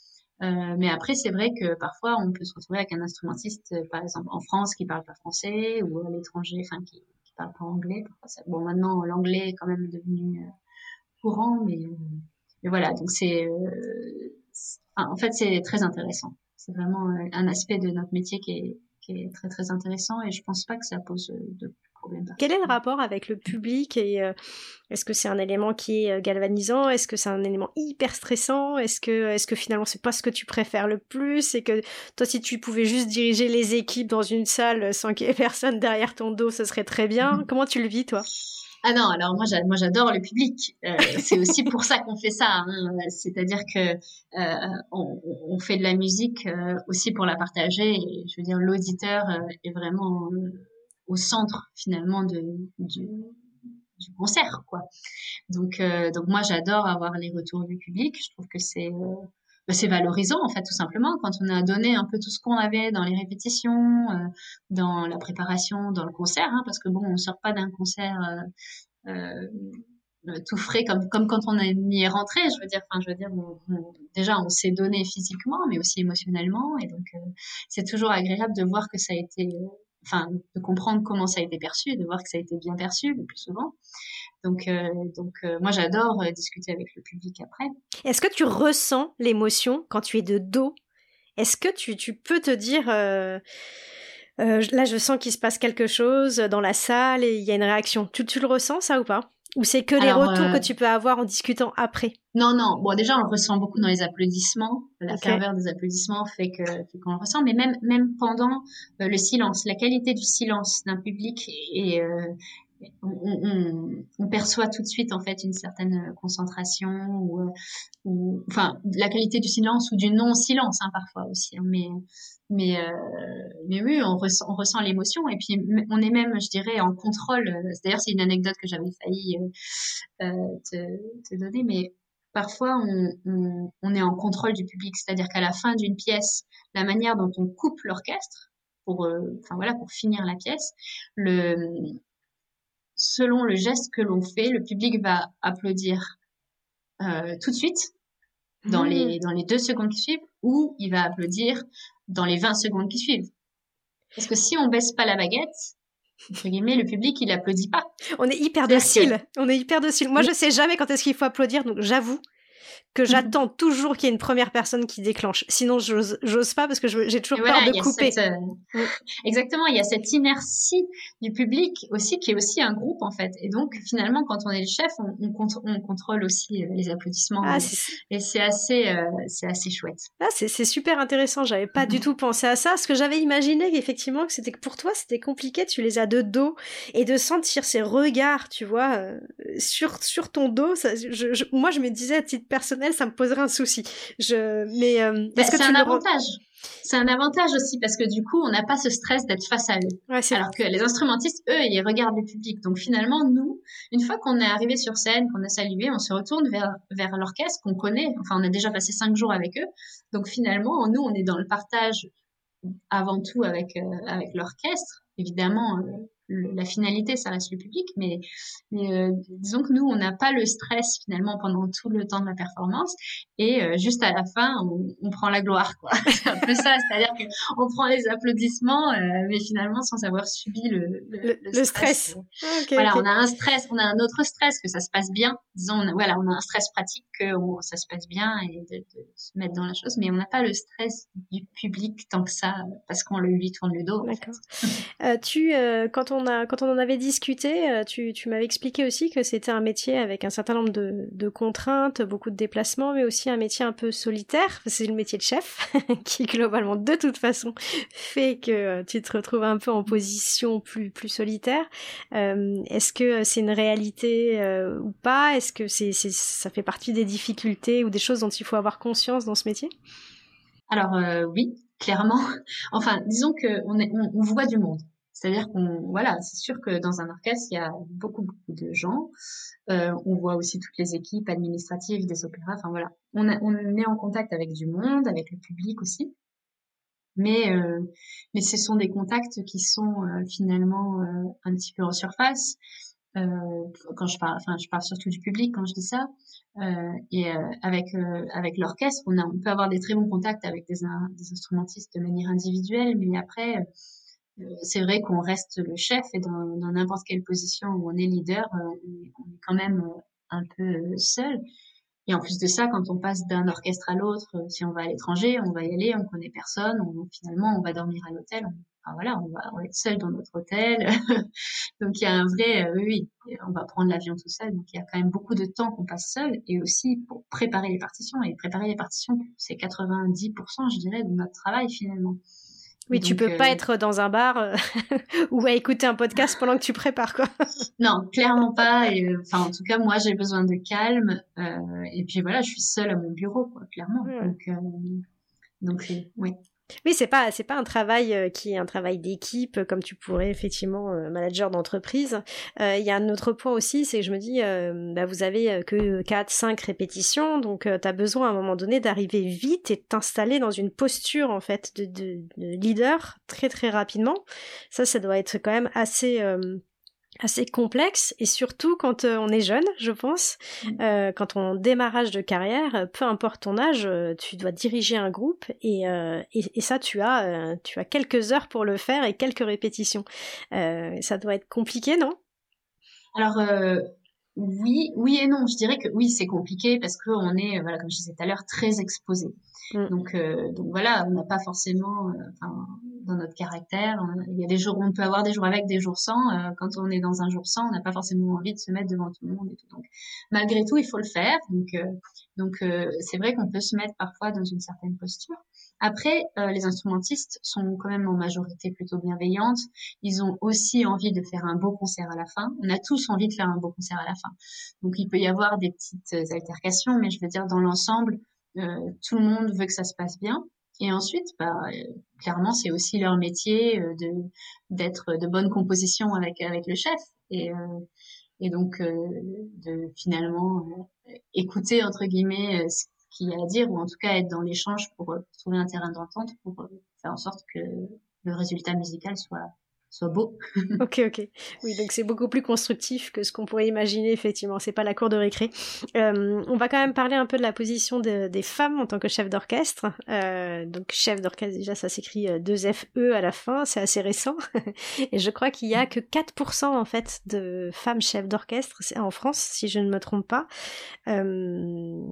S2: Euh, mais après c'est vrai que parfois on peut se retrouver avec un instrumentiste par exemple en France qui parle pas français ou à l'étranger enfin qui qui parle pas anglais. Parfois ça, bon maintenant l'anglais est quand même devenu euh, courant mais mais voilà donc c'est euh, enfin, en fait c'est très intéressant. C'est vraiment un aspect de notre métier qui est, qui est très très intéressant et je pense pas que ça pose de problème.
S1: Quel est le rapport avec le public et euh, est-ce que c'est un élément qui est galvanisant? Est-ce que c'est un élément hyper stressant? Est-ce que, est-ce que finalement c'est pas ce que tu préfères le plus? Et que toi, si tu pouvais juste diriger les équipes dans une salle sans qu'il y ait personne derrière ton dos, ce serait très bien. Comment tu le vis, toi?
S2: Ah non, alors moi, moi j'adore le public. Euh, c'est aussi pour ça qu'on fait ça. Hein. C'est-à-dire que euh, on, on fait de la musique euh, aussi pour la partager. Et, je veux dire, l'auditeur euh, est vraiment euh, au centre finalement de, du, du concert, quoi. Donc, euh, donc moi j'adore avoir les retours du public. Je trouve que c'est euh, c'est valorisant en fait tout simplement quand on a donné un peu tout ce qu'on avait dans les répétitions, euh, dans la préparation, dans le concert, hein, parce que bon on sort pas d'un concert euh, euh, tout frais comme comme quand on y est rentré. Je veux dire, enfin je veux dire, on, on, déjà on s'est donné physiquement, mais aussi émotionnellement, et donc euh, c'est toujours agréable de voir que ça a été, euh, enfin de comprendre comment ça a été perçu, et de voir que ça a été bien perçu le plus souvent. Donc, euh, donc euh, moi, j'adore euh, discuter avec le public après.
S1: Est-ce que tu ressens l'émotion quand tu es de dos? Est-ce que tu, tu peux te dire, euh, euh, là, je sens qu'il se passe quelque chose dans la salle et il y a une réaction. Tu, tu le ressens, ça, ou pas? Ou c'est que les Alors, retours euh... que tu peux avoir en discutant après?
S2: Non, non. Bon, déjà, on le ressent beaucoup dans les applaudissements. La okay. ferveur des applaudissements fait que fait qu'on le ressent. Mais même même pendant euh, le silence, la qualité du silence d'un public et euh, on, on, on perçoit tout de suite en fait une certaine concentration ou, ou enfin la qualité du silence ou du non-silence hein, parfois aussi. Hein, mais mais euh, mais oui, on ressent on ressent l'émotion et puis on est même, je dirais, en contrôle. D'ailleurs, c'est une anecdote que j'avais failli euh, te, te donner, mais parfois, on, on, on est en contrôle du public, c'est-à-dire qu'à la fin d'une pièce, la manière dont on coupe l'orchestre pour, euh, enfin voilà, pour finir la pièce, le, selon le geste que l'on fait, le public va applaudir euh, tout de suite dans mmh. les dans les deux secondes qui suivent, ou il va applaudir dans les vingt secondes qui suivent. Parce que si on baisse pas la baguette, entre guillemets, le public, il applaudit pas.
S1: On est hyper docile. Que... On est hyper docile. Moi, oui. je sais jamais quand est-ce qu'il faut applaudir, donc j'avoue, que j'attends toujours qu'il y ait une première personne qui déclenche. Sinon, j'ose, j'ose pas parce que je, j'ai toujours
S2: Et
S1: peur
S2: voilà,
S1: de
S2: il y a
S1: couper.
S2: cette, euh, exactement, il y a cette inertie du public aussi qui est aussi un groupe en fait. Et donc finalement, quand on est le chef, on, on, contr- on contrôle aussi euh, les applaudissements.
S1: Ah,
S2: Et,
S1: c'est,
S2: et c'est assez, euh, c'est assez chouette.
S1: ah, c'est, c'est super intéressant. J'avais pas du tout pensé à ça. Ce que j'avais imaginé, effectivement, que c'était que pour toi, c'était compliqué. Tu les as de dos et de sentir ces regards, tu vois, euh, sur sur ton dos. Ça, je, je, moi, je me disais à titre personnel, ça me poserait un souci. Je, mais euh,
S2: Bah,
S1: est-ce que
S2: c'est
S1: tu
S2: un
S1: le
S2: avantage. C'est un avantage aussi parce que du coup, on n'a pas ce stress d'être face à eux.
S1: Ouais, c'est...
S2: Alors que les instrumentistes, eux, ils regardent le public. Donc finalement, nous, une fois qu'on est arrivé sur scène, qu'on a salué, on se retourne vers, vers l'orchestre qu'on connaît. Enfin, on a déjà passé cinq jours avec eux. Donc finalement, nous, on est dans le partage avant tout avec, euh, avec l'orchestre. Évidemment, euh, le, la finalité, ça reste le public, mais, mais euh, disons que nous, on n'a pas le stress finalement pendant tout le temps de la performance, et euh, juste à la fin, on, on prend la gloire, quoi. C'est un peu ça, c'est-à-dire qu'on prend les applaudissements, euh, mais finalement sans avoir subi le, le,
S1: le,
S2: le
S1: le
S2: stress.
S1: stress. Ah, okay,
S2: voilà,
S1: okay.
S2: on a un stress, on a un autre stress, que ça se passe bien. Disons, on a, voilà, on a un stress pratique, que on, ça se passe bien et de, de se mettre dans la chose, mais on n'a pas le stress du public tant que ça, parce qu'on lui tourne le dos.
S1: D'accord.
S2: En fait.
S1: euh, tu, euh, quand on a, quand on en avait discuté, euh, tu, tu m'avais expliqué aussi que c'était un métier avec un certain nombre de, de contraintes, beaucoup de déplacements, mais aussi un métier un peu solitaire. C'est le métier de chef qui globalement, de toute façon, fait que tu te retrouves un peu en position plus, plus solitaire. Euh, est-ce que c'est une réalité euh, ou pas? Est-ce que c'est, c'est, ça fait partie des difficultés ou des choses dont il faut avoir conscience dans ce métier?
S2: Alors euh, oui, clairement. Enfin, disons que on, est, on, on voit du monde. C'est-à-dire qu'on, voilà, c'est sûr que dans un orchestre, il y a beaucoup, beaucoup de gens. Euh, on voit aussi toutes les équipes administratives des opéras. Enfin voilà, on, a, on est en contact avec du monde, avec le public aussi. Mais, euh, mais ce sont des contacts qui sont euh, finalement euh, un petit peu en surface. Euh, quand je parle, enfin, je parle surtout du public quand je dis ça. Euh, et euh, avec euh, avec l'orchestre, on a, on peut avoir des très bons contacts avec des, des instrumentistes de manière individuelle, mais après, euh, c'est vrai qu'on reste le chef et dans, dans n'importe quelle position où on est leader, euh, on, est, on est quand même un peu seul. Et en plus de ça, quand on passe d'un orchestre à l'autre, si on va à l'étranger, on va y aller, on connaît personne, on, finalement, on va dormir à l'hôtel. On, enfin voilà, on va, on va être seul dans notre hôtel. Donc il y a un vrai, euh, oui, on va prendre l'avion tout seul. Donc il y a quand même beaucoup de temps qu'on passe seul, et aussi pour préparer les partitions. Et préparer les partitions, c'est quatre-vingt-dix pour cent, je dirais, de notre travail finalement.
S1: Oui,
S2: donc,
S1: tu peux
S2: euh...
S1: pas être dans un bar euh, ou à écouter un podcast pendant que tu prépares, quoi.
S2: Non, clairement pas. Et, enfin, en tout cas, moi, j'ai besoin de calme. Euh, et puis voilà, je suis seule à mon bureau, quoi, clairement. Ouais. Donc, euh, donc, euh, oui.
S1: Oui, c'est pas c'est pas un travail euh, qui est un travail d'équipe euh, comme tu pourrais effectivement euh, manager d'entreprise. Il euh, y a un autre point aussi, c'est que je me dis euh, bah, vous avez euh, que quatre cinq répétitions, donc euh, tu as besoin à un moment donné d'arriver vite et de t'installer dans une posture en fait de, de, de leader très très rapidement. Ça ça doit être quand même assez euh, assez complexe, et surtout quand euh, on est jeune, je pense, euh, quand on démarrage de carrière, peu importe ton âge, euh, tu dois diriger un groupe, et, euh, et, et ça tu as euh, tu as quelques heures pour le faire et quelques répétitions. Euh, ça doit être compliqué, non?
S2: Alors euh, oui, oui et non. Je dirais que oui, c'est compliqué parce que on est, voilà, comme je disais tout à l'heure, très exposé. Mm. Donc, euh, donc voilà, on n'a pas forcément, euh, enfin, dans notre caractère, on, il y a des jours où on peut avoir des jours avec, des jours sans. Euh, quand on est dans un jour sans, on n'a pas forcément envie de se mettre devant tout le monde et tout. Donc, malgré tout, il faut le faire. Donc, euh, donc euh, c'est vrai qu'on peut se mettre parfois dans une certaine posture. Après, euh, les instrumentistes sont quand même en majorité plutôt bienveillantes. Ils ont aussi envie de faire un beau concert à la fin. On a tous envie de faire un beau concert à la fin. Donc, il peut y avoir des petites altercations, mais je veux dire, dans l'ensemble, euh, tout le monde veut que ça se passe bien. Et ensuite, bah, euh, clairement, c'est aussi leur métier euh, de d'être de bonne composition avec avec le chef. Et euh, et donc euh, de finalement euh, écouter entre guillemets euh, ce qu'il y a à dire, ou en tout cas être dans l'échange pour, euh, trouver un terrain d'entente pour euh, faire en sorte que le résultat musical soit soit beau.
S1: Ok, ok. Oui, donc c'est beaucoup plus constructif que ce qu'on pourrait imaginer, effectivement. C'est pas la cour de récré. Euh, on va quand même parler un peu de la position de, des femmes en tant que chef d'orchestre. Euh, donc chef d'orchestre, déjà, ça s'écrit deux F E à la fin, c'est assez récent. Et je crois qu'il y a que quatre pour cent, en fait, de femmes chefs d'orchestre en France, si je ne me trompe pas. Euh,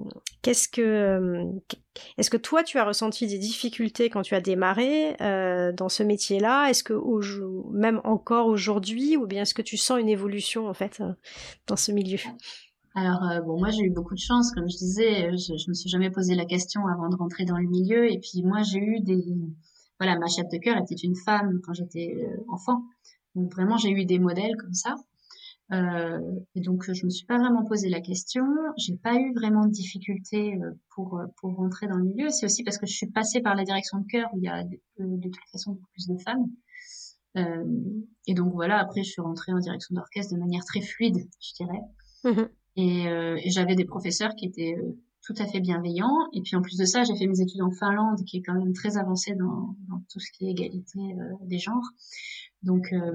S1: qu'est-ce que, euh, est-ce que toi tu as ressenti des difficultés quand tu as démarré euh, dans ce métier-là? Est-ce que au, même encore aujourd'hui, ou bien est-ce que tu sens une évolution en fait euh, dans ce milieu?
S2: Alors euh, bon, moi j'ai eu beaucoup de chance, comme je disais, je, je me suis jamais posé la question avant de rentrer dans le milieu. Et puis moi j'ai eu des, voilà, ma chef de chœur était une femme quand j'étais euh, enfant, donc vraiment j'ai eu des modèles comme ça. Euh, et donc je me suis pas vraiment posé la question. J'ai pas eu vraiment de difficultés euh, pour pour rentrer dans le milieu. C'est aussi parce que je suis passée par la direction de chœur où il y a de, de toute façon beaucoup plus de femmes. Euh, et donc voilà, après je suis rentrée en direction d'orchestre de manière très fluide, je dirais. Mmh. Et, euh, et j'avais des professeurs qui étaient euh, tout à fait bienveillants. Et puis en plus de ça, j'ai fait mes études en Finlande, qui est quand même très avancée dans, dans tout ce qui est égalité euh, des genres. Donc euh,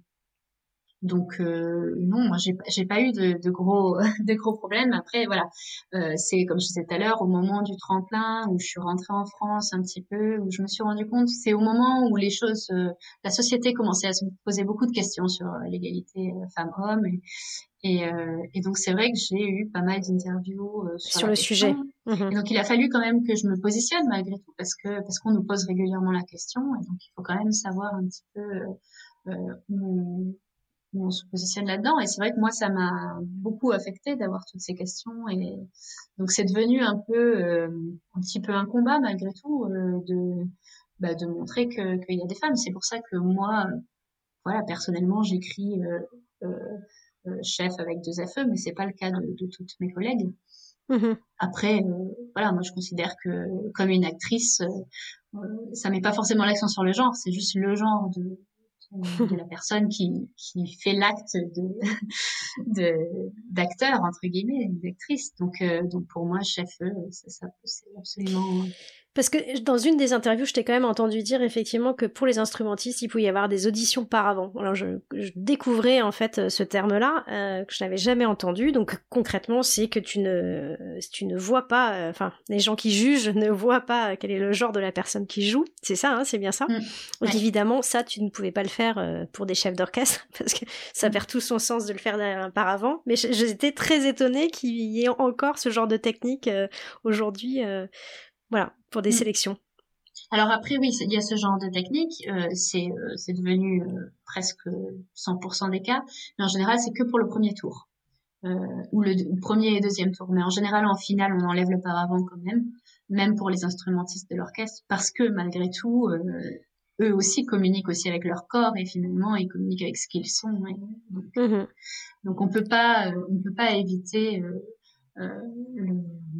S2: donc euh, non, moi j'ai j'ai pas eu de, de gros de gros problèmes. Après voilà, euh, c'est comme je disais tout à l'heure, au moment du tremplin où je suis rentrée en France un petit peu, où je me suis rendu compte, c'est au moment où les choses, euh, la société commençait à se poser beaucoup de questions sur euh, l'égalité euh, femmes-hommes. Et, et, euh, et donc c'est vrai que j'ai eu pas mal d'interviews euh, sur,
S1: sur
S2: la
S1: le
S2: question.
S1: sujet. Mmh.
S2: Et donc il a fallu quand même que je me positionne malgré tout, parce que parce qu'on nous pose régulièrement la question, et donc il faut quand même savoir un petit peu euh, où, où on se positionne là-dedans. Et c'est vrai que moi ça m'a beaucoup affectée d'avoir toutes ces questions, et donc c'est devenu un peu euh, un petit peu un combat malgré tout euh, de bah, de montrer que qu'il y a des femmes. C'est pour ça que moi voilà, personnellement j'écris euh, euh, Euh, chef avec deux F E, mais c'est pas le cas de, de toutes mes collègues. Mmh. Après, euh, voilà, moi je considère que comme une actrice, euh, euh, ça met pas forcément l'accent sur le genre, c'est juste le genre de, de, de la personne qui, qui fait l'acte de, de d'acteur entre guillemets, d'actrice. Donc, euh, donc pour moi, chef E, ça, ça, c'est absolument.
S1: Parce que dans une des interviews, je t'ai quand même entendu dire effectivement que pour les instrumentistes, il pouvait y avoir des auditions par avant. Alors je, je découvrais en fait ce terme-là euh, que je n'avais jamais entendu. Donc concrètement, c'est que tu ne, tu ne vois pas, enfin euh, les gens qui jugent ne voient pas quel est le genre de la personne qui joue. C'est ça, hein, c'est bien ça. Mmh. Donc ouais. Évidemment, ça tu ne pouvais pas le faire euh, pour des chefs d'orchestre parce que ça mmh. perd tout son sens de le faire par avant. Mais j'étais très étonnée qu'il y ait encore ce genre de technique euh, aujourd'hui. Euh, Voilà, pour des mmh. sélections.
S2: Alors après, oui, il y a ce genre de technique, euh, c'est, euh, c'est devenu euh, presque cent pour cent des cas, mais en général, c'est que pour le premier tour, euh, ou le, le premier et deuxième tour. Mais en général, en finale, on enlève le paravent quand même, même pour les instrumentistes de l'orchestre, parce que malgré tout, euh, eux aussi communiquent aussi avec leur corps, et finalement, ils communiquent avec ce qu'ils sont. Et donc, mmh. donc, on peut pas, euh, on peut pas éviter euh, euh, le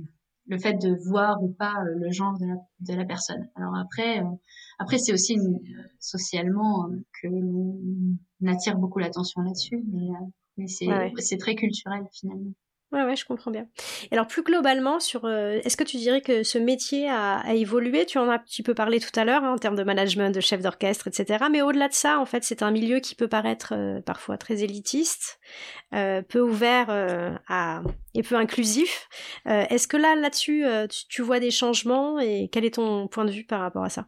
S2: le fait de voir ou pas euh, le genre de la, de la personne. Alors après, euh, après c'est aussi une, euh, socialement euh, que l'on attire beaucoup l'attention là-dessus, mais, euh, mais c'est, ouais. c'est très culturel finalement.
S1: Ouais, ouais, je comprends bien. Et alors plus globalement, sur, euh, est-ce que tu dirais que ce métier a, a évolué? Tu en as un petit peu parlé tout à l'heure, hein, en termes de management, de chef d'orchestre, et cetera. Mais au-delà de ça, en fait, c'est un milieu qui peut paraître euh, parfois très élitiste, euh, peu ouvert euh, à, et peu inclusif. Euh, est-ce que là, là-dessus, euh, tu, tu vois des changements et quel est ton point de vue par rapport à ça?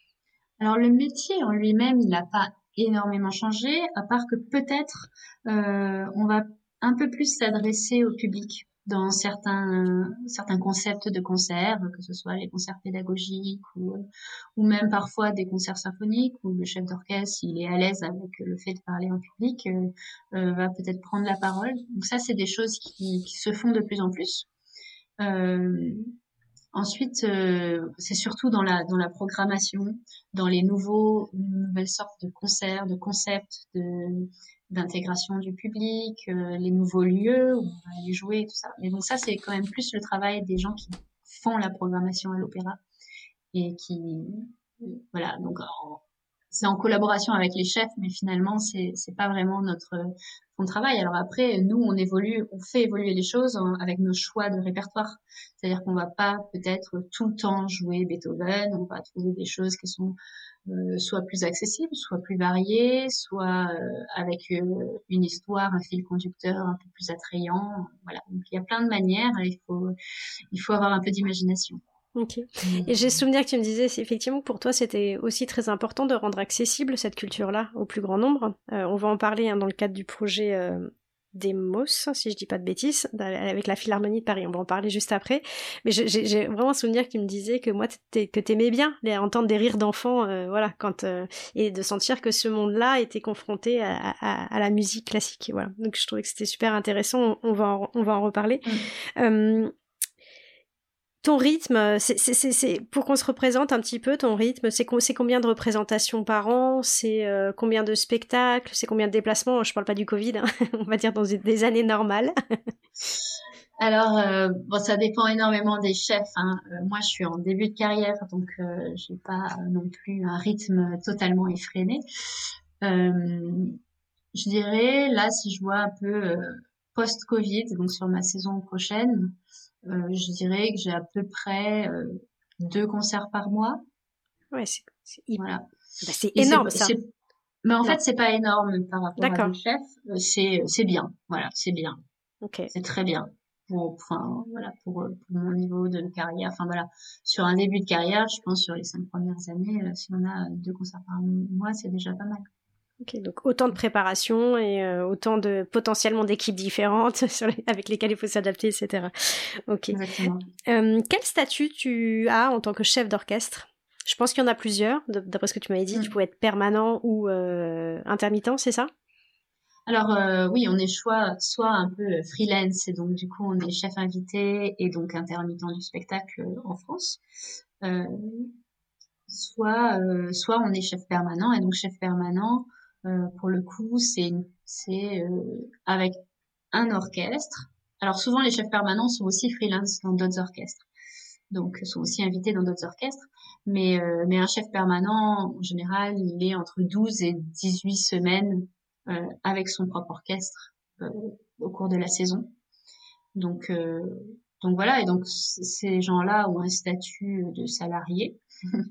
S2: Alors le métier en lui-même, il n'a pas énormément changé, à part que peut-être euh, on va un peu plus s'adresser au public dans certains certains concepts de concerts, que ce soit les concerts pédagogiques ou ou même parfois des concerts symphoniques où le chef d'orchestre, s'il est à l'aise avec le fait de parler en public, euh, euh, va peut-être prendre la parole. Donc ça, c'est des choses qui, qui se font de plus en plus. Euh, Ensuite, euh, c'est surtout dans la dans la programmation, dans les nouveaux nouvelles sortes de concerts, de concepts, de d'intégration du public, euh, les nouveaux lieux où on va aller jouer, tout ça. Mais donc ça, c'est quand même plus le travail des gens qui font la programmation à l'opéra et qui, voilà. Donc en, c'est en collaboration avec les chefs, mais finalement, c'est c'est pas vraiment notre fond de travail. Alors après, nous, on évolue, on fait évoluer les choses en, avec nos choix de répertoire. C'est-à-dire qu'on va pas peut-être tout le temps jouer Beethoven, on va trouver des choses qui sont euh, soit plus accessibles, soit plus variées, soit euh, avec euh, une histoire, un fil conducteur un peu plus attrayant. Voilà. Donc il y a plein de manières. Il faut il faut avoir un peu d'imagination.
S1: Ok. Et j'ai souvenir que tu me disais, c'est effectivement que pour toi, c'était aussi très important de rendre accessible cette culture-là au plus grand nombre. Euh, on va en parler hein, dans le cadre du projet euh, Demos, si je dis pas de bêtises, avec la Philharmonie de Paris. On va en parler juste après. Mais j'ai, j'ai vraiment souvenir qu'il me disait que moi, t'es, que t'aimais bien les, entendre des rires d'enfants, euh, voilà, quand euh, et de sentir que ce monde-là était confronté à, à, à la musique classique. Voilà. Donc je trouvais que c'était super intéressant. On, on va en, on va en reparler. Mmh. Euh, Ton rythme, c'est, c'est, c'est, c'est pour qu'on se représente un petit peu, ton rythme, c'est, c'est combien de représentations par an, c'est euh, combien de spectacles, c'est combien de déplacements, je parle pas du Covid, hein, on va dire dans des années normales.
S2: Alors, euh, bon, ça dépend énormément des chefs, hein. Euh, moi, je suis en début de carrière, donc euh, j'ai pas non plus un rythme totalement effréné. Euh, je dirais, là, si je vois un peu euh, post-Covid, donc sur ma saison prochaine, euh, je dirais que j'ai à peu près euh, deux concerts par mois.
S1: Ouais, c'est, c'est, hyper...
S2: voilà.
S1: Bah, c'est et énorme
S2: c'est,
S1: ça.
S2: C'est... Mais en
S1: non.
S2: fait, c'est pas énorme par rapport
S1: D'accord.
S2: à des chefs. C'est, c'est bien. Voilà, c'est bien.
S1: Ok.
S2: C'est très bien. Pour, enfin, voilà, pour, pour mon niveau de carrière. Enfin, voilà. Sur un début de carrière, je pense sur les cinq premières années, si on a deux concerts par mois, c'est déjà pas mal.
S1: Ok, donc autant de préparation et euh, autant de potentiellement d'équipes différentes sur les, avec lesquelles il faut s'adapter, et cetera. Ok.
S2: Exactement.
S1: Euh, quel statut tu as en tant que chef d'orchestre ? Je pense qu'il y en a plusieurs, d'après ce que tu m'avais dit. Mm. Tu pouvais être permanent ou euh, intermittent, c'est ça ?
S2: Alors euh, oui, on est soit, soit un peu freelance et donc du coup on est chef invité et donc intermittent du spectacle en France. Euh, soit, euh, soit on est chef permanent et donc chef permanent euh, pour le coup c'est c'est euh, avec un orchestre. Alors souvent les chefs permanents sont aussi freelance dans d'autres orchestres, donc sont aussi invités dans d'autres orchestres. Mais euh, mais un chef permanent en général il est entre douze et dix-huit semaines euh, avec son propre orchestre euh, au cours de la saison. Donc euh, donc voilà, et donc ces gens-là ont un statut de salarié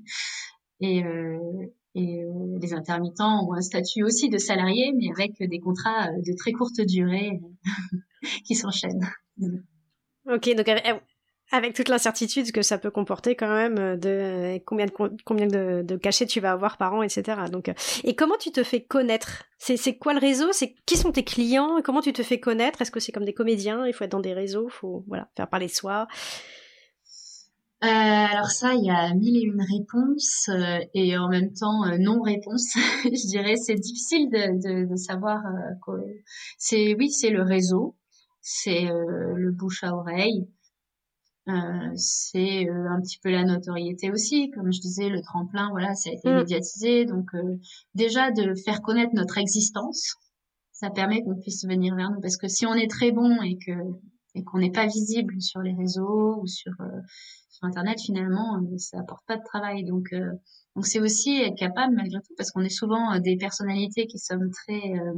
S2: et euh, et euh, les intermittents ont un statut aussi de salarié, mais avec des contrats de très courte durée qui s'enchaînent.
S1: Ok, donc avec toute l'incertitude que ça peut comporter quand même de combien de combien de, de cachets tu vas avoir par an, et cetera. Donc, et comment tu te fais connaître ? C'est c'est quoi le réseau ? C'est qui sont tes clients ? Comment tu te fais connaître ? Est-ce que c'est comme des comédiens ? Il faut être dans des réseaux, il faut voilà faire parler de soi.
S2: Euh, alors ça, il y a mille et une réponses euh, et en même temps euh, non-réponse. Je dirais, c'est difficile de, de, de savoir. Euh, quoi. C'est oui, c'est le réseau, c'est euh, le bouche à oreille, euh, c'est euh, un petit peu la notoriété aussi. Comme je disais, le tremplin, voilà, ça a été mmh. médiatisé. Donc euh, déjà de faire connaître notre existence, ça permet qu'on puisse venir vers nous. Parce que si on est très bon et que et qu'on n'est pas visible sur les réseaux ou sur euh, sur Internet, finalement, ça apporte pas de travail. Donc, euh, donc c'est aussi être capable, malgré tout, parce qu'on est souvent euh, des personnalités qui sommes très, euh,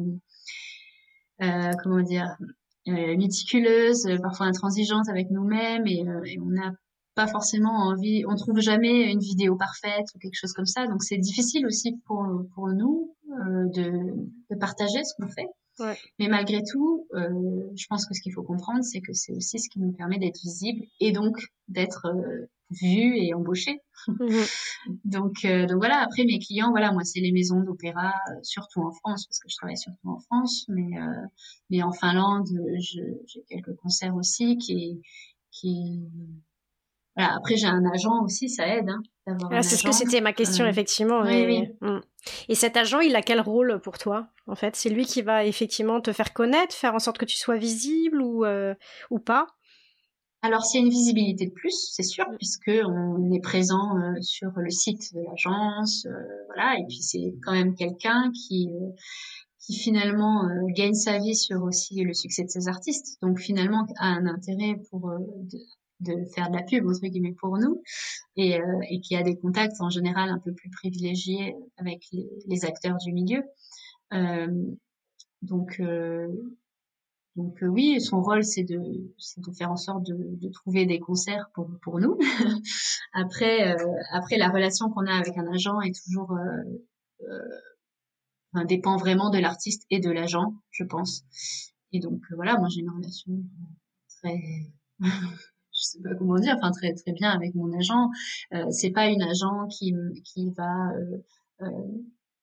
S2: euh, comment dire, euh, méticuleuses, parfois intransigeantes avec nous-mêmes, et, euh, et on n'a pas forcément envie, on trouve jamais une vidéo parfaite ou quelque chose comme ça. Donc, c'est difficile aussi pour pour nous euh, de, de partager ce qu'on fait.
S1: Ouais.
S2: Mais malgré tout, euh, je pense que ce qu'il faut comprendre, c'est que c'est aussi ce qui nous permet d'être visible et donc d'être euh, vu et embauché. Mmh. donc, euh, donc voilà. Après mes clients, voilà, moi c'est les maisons d'opéra, euh, surtout en France parce que je travaille surtout en France, mais euh, mais en Finlande, je, j'ai quelques concerts aussi qui qui voilà. Après j'ai un agent aussi, ça aide. Hein, d'avoir
S1: ah,
S2: un
S1: c'est
S2: agent.
S1: ce que c'était ma question, euh, effectivement.
S2: Oui,
S1: et...
S2: oui.
S1: Mmh. Et cet agent, il a quel rôle pour toi, en fait ? C'est lui qui va effectivement te faire connaître, faire en sorte que tu sois visible ou, euh, ou pas ?
S2: Alors, c'est une visibilité de plus, c'est sûr, puisque on est présent euh, sur le site de l'agence, euh, voilà, et puis c'est quand même quelqu'un qui euh, qui finalement euh, gagne sa vie sur aussi le succès de ses artistes, donc finalement a un intérêt pour euh, de, de faire de la pub entre guillemets pour nous, et, euh, et qui a des contacts en général un peu plus privilégiés avec les, les acteurs du milieu. Euh, donc euh, Donc euh, oui, son rôle c'est de c'est de faire en sorte de, de trouver des concerts pour pour nous. après euh, après la relation qu'on a avec un agent est toujours euh, euh, enfin, dépend vraiment de l'artiste et de l'agent, je pense. Et donc euh, voilà, moi j'ai une relation très je sais pas comment dire, enfin très très bien avec mon agent. Euh, c'est pas une agent qui qui va euh, euh,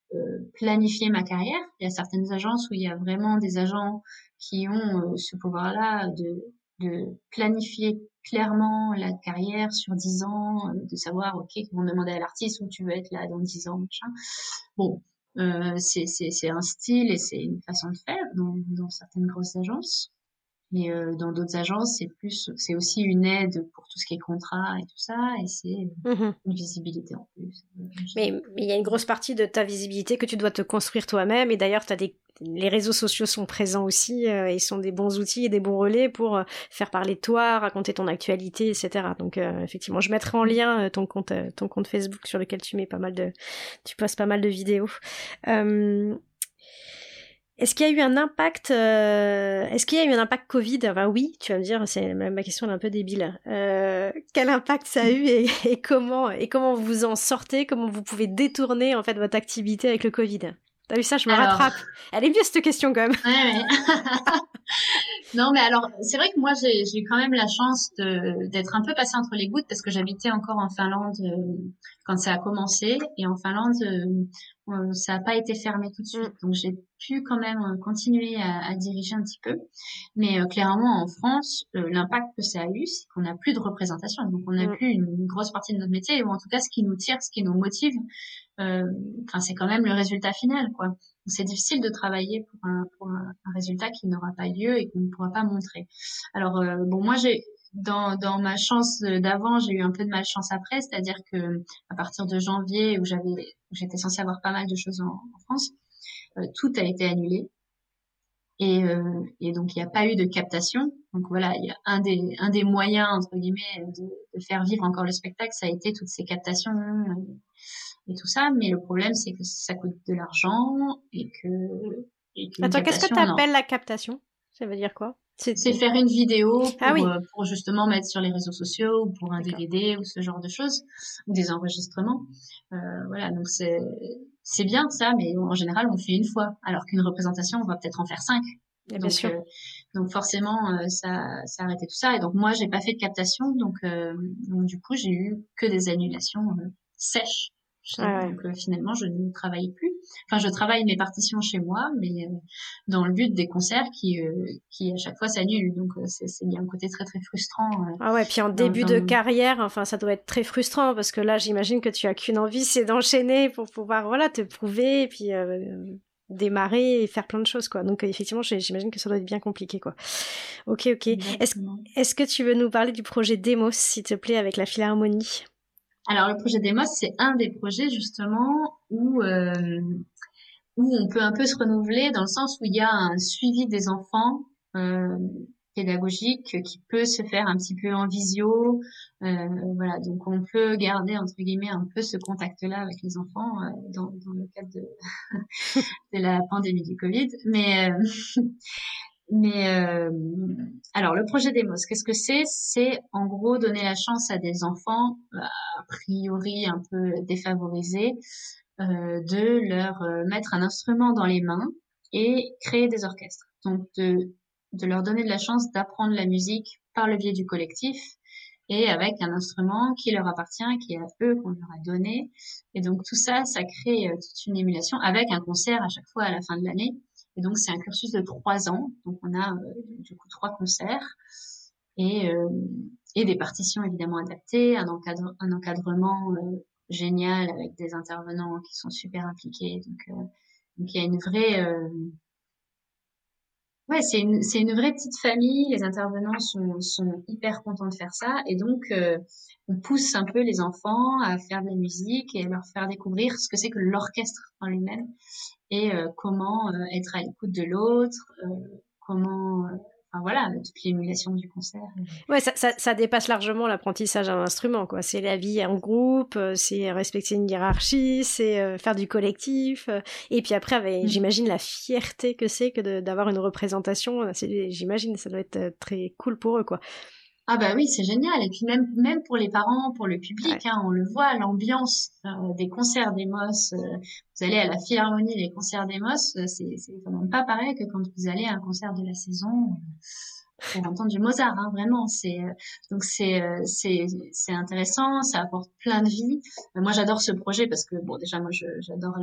S2: euh, planifier ma carrière. Il y a certaines agences où il y a vraiment des agents qui ont euh, ce pouvoir-là de, de planifier clairement la carrière sur dix ans, euh, de savoir, ok, qu'ils vont demander à l'artiste où tu veux être là dans dix ans, machin. Bon, euh, c'est, c'est, c'est un style et c'est une façon de faire dans, dans certaines grosses agences. Et euh, dans d'autres agences, c'est plus, c'est aussi une aide pour tout ce qui est contrat et tout ça, et c'est
S1: Mmh.
S2: une visibilité en plus.
S1: Mais mais il y a une grosse partie de ta visibilité que tu dois te construire toi-même. Et d'ailleurs, t'as des... les réseaux sociaux sont présents aussi euh, et sont des bons outils et des bons relais pour euh, faire parler de toi, raconter ton actualité, et cetera. Donc, euh, effectivement, je mettrai en lien euh, ton compte, euh, ton compte Facebook sur lequel tu mets pas mal de, tu postes pas mal de vidéos. Euh, Est-ce qu'il y a eu un impact euh, Est-ce qu'il y a eu un impact Covid? Enfin oui, tu vas me dire, c'est ma question est un peu débile. Euh, quel impact ça a eu et, et comment et comment vous en sortez? Comment vous pouvez détourner en fait votre activité avec le Covid? T'as vu ça? Je me
S2: Alors,
S1: rattrape. Elle est bien cette question quand même.
S2: ouais, ouais. Non, mais alors, c'est vrai que moi, j'ai, j'ai eu quand même la chance de, d'être un peu passée entre les gouttes parce que j'habitais encore en Finlande euh, quand ça a commencé. Et en Finlande, euh, euh, ça n'a pas été fermé tout de
S1: Mm,
S2: suite. Donc, j'ai pu quand même euh, continuer à, à diriger un petit peu. Mais euh, clairement, en France, euh, l'impact que ça a eu, c'est qu'on n'a plus de représentation. Donc, on n'a
S1: mm,
S2: plus une, une grosse partie de notre métier, ou en tout cas, ce qui nous tire, ce qui nous motive, euh, enfin, c'est quand même le résultat final, quoi. C'est difficile de travailler pour un, pour un, un résultat qui n'aura pas lieu et qu'on ne pourra pas montrer. Alors, euh, bon, moi, j'ai, dans, dans ma chance d'avant, j'ai eu un peu de malchance après, c'est-à-dire que à partir de janvier, où j'avais, où j'étais censée avoir pas mal de choses en, en France, euh, tout a été annulé. Et, euh, et donc, il n'y a pas eu de captation. Donc voilà, il y a un des, un des moyens, entre guillemets, de, de faire vivre encore le spectacle, ça a été toutes ces captations et tout ça. Mais le problème, c'est que ça coûte de l'argent et que, et qu'une
S1: Attends, qu'est-ce que
S2: captation, non.
S1: t'appelles la captation? Ça veut dire quoi? C'est...
S2: C'est faire une vidéo
S1: Ah
S2: pour,
S1: oui,
S2: euh, pour justement mettre sur les réseaux sociaux ou pour un
S1: d'accord.
S2: D V D ou ce genre de choses, ou des enregistrements. Euh, voilà, donc c'est, c'est bien ça, mais en général, on fait une fois, alors qu'une représentation, on va peut-être en faire cinq.
S1: Et bien
S2: Donc,
S1: sûr.
S2: euh, donc forcément, euh, ça, ça a arrêté tout ça. Et donc moi, j'ai pas fait de captation, donc, euh, donc du coup, j'ai eu que des annulations euh, sèches.
S1: Ouais, ouais.
S2: Donc euh, finalement, je ne travaille plus. Enfin, je travaille mes partitions chez moi, mais euh, dans le but des concerts qui, euh, qui à chaque fois s'annulent. Donc euh, c'est, c'est il y a un côté très très frustrant euh,
S1: Ah ouais, puis en
S2: dans,
S1: début
S2: dans
S1: de
S2: mon...
S1: carrière, enfin, ça doit être très frustrant parce que là, j'imagine que tu as qu'une envie, c'est d'enchaîner pour pouvoir, voilà, te prouver et puis euh, démarrer et faire plein de choses, quoi. Donc, euh, effectivement, j'ai- j'imagine que ça doit être bien compliqué, quoi. Ok, ok. Est-ce,
S2: Exactement.
S1: est-ce que tu veux nous parler du projet Demos, s'il te plaît, avec la Philharmonie?
S2: Alors le projet Demos, c'est un des projets justement où euh, où on peut un peu se renouveler dans le sens où il y a un suivi des enfants euh, pédagogique qui peut se faire un petit peu en visio. Euh, voilà, donc on peut garder entre guillemets un peu ce contact-là avec les enfants euh, dans, dans le cadre de, de la pandémie du Covid. Mais euh, mais euh, alors le projet Demos, qu'est-ce que c'est? C'est en gros donner la chance à des enfants euh, a priori un peu défavorisés euh, de leur euh, mettre un instrument dans les mains et créer des orchestres. Donc de, de leur donner de la chance d'apprendre la musique par le biais du collectif et avec un instrument qui leur appartient, qui est à eux qu'on leur a donné. Et donc tout ça, ça crée euh, toute une émulation avec un concert à chaque fois à la fin de l'année. Et donc c'est un cursus de trois ans. Donc on a euh, du coup trois concerts et, euh, et des partitions évidemment adaptées, un, encadre, un encadrement euh, génial avec des intervenants qui sont super impliqués. Donc, euh, donc il y a une vraie, euh, ouais, c'est une, c'est une vraie petite famille. Les intervenants sont, sont hyper contents de faire ça et donc euh, on pousse un peu les enfants à faire de la musique et à leur faire découvrir ce que c'est que l'orchestre en lui-même et euh, comment euh, être à l'écoute de l'autre, euh, comment, euh, enfin voilà, toute l'émulation du concert.
S1: Ouais, ça, ça, ça dépasse largement l'apprentissage d'un instrument, quoi. C'est la vie en groupe, euh, c'est respecter une hiérarchie, c'est euh, faire du collectif. Euh, et puis après, avec,
S2: Mm.
S1: j'imagine la fierté que c'est que de, d'avoir une représentation. C'est, j'imagine, ça doit être euh, très cool pour eux, quoi.
S2: Ah bah oui, c'est génial. Et puis même même pour les parents, pour le public,
S1: Ouais.
S2: hein, on le voit, l'ambiance euh, des concerts d'Emos. Euh, vous allez à la Philharmonie, les concerts d'Emos, euh, c'est c'est quand même pas pareil que quand vous allez à un concert de la saison euh, pour entendre du Mozart. Hein, vraiment, c'est euh, donc c'est euh, c'est c'est intéressant. Ça apporte plein de vie. Euh, moi, j'adore ce projet parce que bon, déjà moi, je j'adore la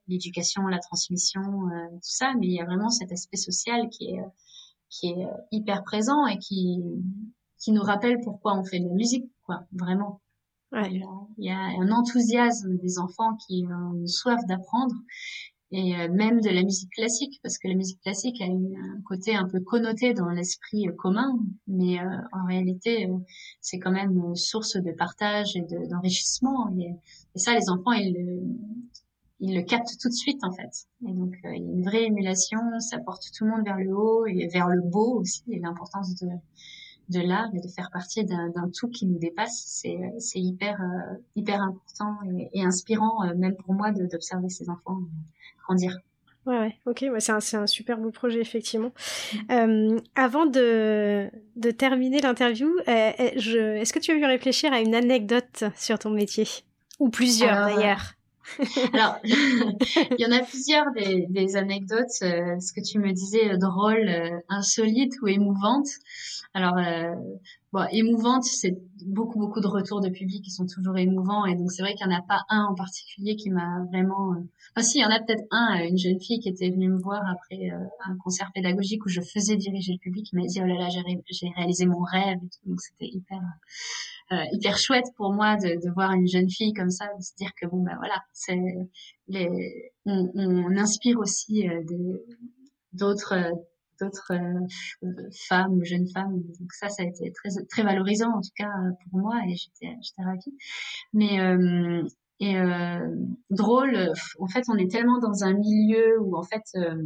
S2: l'éducation, la transmission, euh, tout ça, mais il y a vraiment cet aspect social qui est qui est hyper présent et qui qui nous rappelle pourquoi on fait de la musique, quoi, vraiment.
S1: Ouais.
S2: Il y a, il y a un enthousiasme des enfants qui ont une soif d'apprendre, et euh, même de la musique classique, parce que la musique classique a une, un côté un peu connoté dans l'esprit euh, commun, mais euh, en réalité, euh, c'est quand même une source de partage et de, d'enrichissement. Et, et ça, les enfants, ils le, ils le captent tout de suite, en fait. Et donc, euh, il y a une vraie émulation, ça porte tout le monde vers le haut et vers le beau aussi, et l'importance de de l'art et de faire partie d'un, d'un tout qui nous dépasse, c'est, c'est hyper, euh, hyper important et, et inspirant, euh, même pour moi, de, d'observer ces enfants grandir.
S1: Ouais, ouais, ok, ouais, c'est un, c'est un super beau projet, effectivement. Mmh. Euh, avant de, de terminer l'interview, euh, je, est-ce que tu as pu réfléchir à une anecdote sur ton métier? Ou plusieurs, alors, d'ailleurs.
S2: Alors, il y en a plusieurs des, des anecdotes, euh, ce que tu me disais, euh, drôles, euh, insolites ou émouvantes. Alors, euh, bon, émouvante, c'est beaucoup, beaucoup de retours de public qui sont toujours émouvants. Et donc, c'est vrai qu'il n'y en a pas un en particulier qui m'a vraiment... Euh... Enfin, si, il y en a peut-être un, une jeune fille qui était venue me voir après euh, un concert pédagogique où je faisais diriger le public, qui m'a dit « Oh là là, j'ai, ré... j'ai réalisé mon rêve. » et tout. Donc, c'était hyper... Euh, hyper chouette pour moi de, de voir une jeune fille comme ça, de se dire que bon ben voilà, c'est les, on, on inspire aussi euh, des, d'autres euh, d'autres euh, femmes, jeunes femmes. Donc ça, ça a été très très valorisant en tout cas pour moi et j'étais j'étais ravie. Mais euh, et euh, drôle, en fait, on est tellement dans un milieu où en fait euh,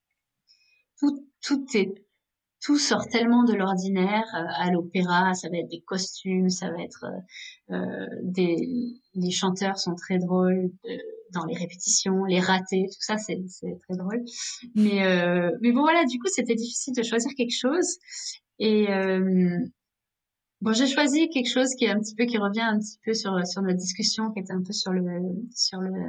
S2: tout tout est tout sort tellement de l'ordinaire. À l'opéra, ça va être des costumes, ça va être euh, des les chanteurs sont très drôles de, dans les répétitions, les ratés, tout ça c'est c'est très drôle. Mais euh, mais bon voilà, du coup c'était difficile de choisir quelque chose et euh, bon j'ai choisi quelque chose qui est un petit peu qui revient un petit peu sur sur notre discussion qui était un peu sur le sur le,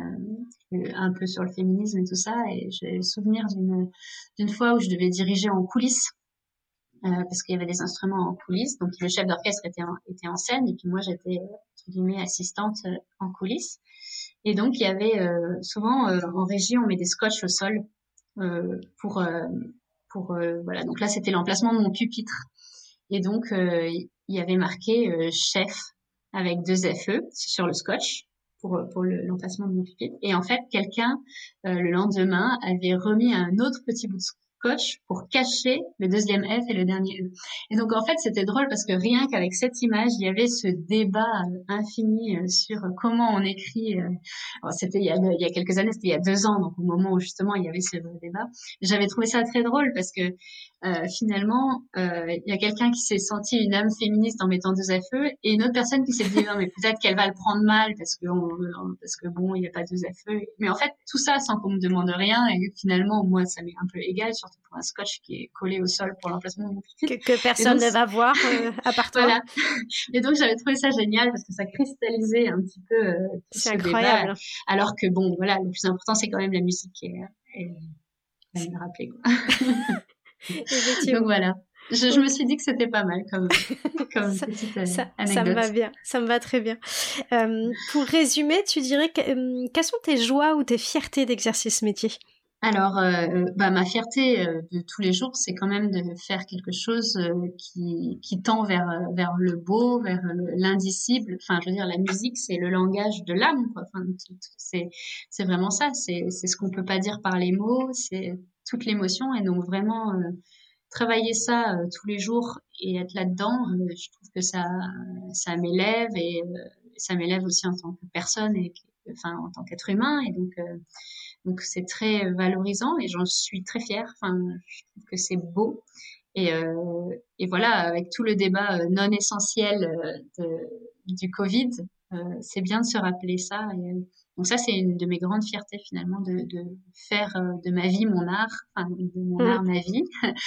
S2: le un peu sur le féminisme et tout ça et j'ai le souvenir d'une d'une fois où je devais diriger en coulisses. Euh, parce qu'il y avait des instruments en coulisses. Donc, le chef d'orchestre était en, était en scène et puis moi, j'étais, entre guillemets, assistante euh, en coulisses. Et donc, il y avait euh, souvent, euh, en régie, on met des scotch au sol euh, pour, euh, pour euh, voilà. Donc là, c'était l'emplacement de mon pupitre. Et donc, euh, il y avait marqué euh, chef avec deux F E sur le scotch pour, pour le, l'emplacement de mon pupitre. Et en fait, quelqu'un, euh, le lendemain, avait remis un autre petit bout de scotch pour cacher le deuxième F et le dernier E. Et donc, en fait, c'était drôle parce que rien qu'avec cette image, il y avait ce débat infini sur comment on écrit. Alors, c'était il y, a, il y a quelques années, c'était il y a deux ans, donc au moment où justement il y avait ce débat. J'avais trouvé ça très drôle parce que euh, finalement, euh, il y a quelqu'un qui s'est senti une âme féministe en mettant deux F E et une autre personne qui s'est dit non mais peut-être qu'elle va le prendre mal parce que on, parce que bon il n'y a pas deux F E. Mais en fait tout ça sans qu'on me demande rien et finalement moi ça m'est un peu égal surtout pour un scotch qui est collé au sol pour l'emplacement de mon pupitre.
S1: Que, que personne donc, ne va voir euh, à part toi.
S2: Voilà. Et donc j'avais trouvé ça génial parce que ça cristallisait un petit peu euh, tout
S1: c'est
S2: ce
S1: incroyable.
S2: débat. Alors que bon voilà le plus important c'est quand même la musique et, et va me rappeler quoi. Donc voilà. Je, je me suis dit que c'était pas mal comme, comme
S1: ça,
S2: petite euh,
S1: ça,
S2: anecdote.
S1: Ça me va bien, ça me va très bien. Euh, pour résumer, tu dirais que, euh, quelles sont tes joies ou tes fiertés d'exercer ce métier?
S2: Alors, euh, bah, ma fierté euh, de tous les jours, c'est quand même de faire quelque chose euh, qui, qui tend vers, vers le beau, vers le, l'indicible. Enfin, je veux dire, la musique, c'est le langage de l'âme, quoi. Enfin, tout, tout, c'est, c'est vraiment ça. C'est, c'est ce qu'on peut pas dire par les mots. C'est toute l'émotion. Et donc, vraiment, euh, travailler ça euh, tous les jours et être là-dedans, euh, je trouve que ça, ça m'élève et euh, ça m'élève aussi en tant que personne et enfin en tant qu'être humain. Et donc, euh, donc c'est très valorisant et j'en suis très fière. Enfin, je trouve que c'est beau. Et, euh, et voilà, avec tout le débat euh, non essentiel euh, de, du Covid, euh, c'est bien de se rappeler ça. Et, euh, donc ça, c'est une de mes grandes fiertés finalement de, de faire euh, de ma vie mon art, enfin de mon art ma vie.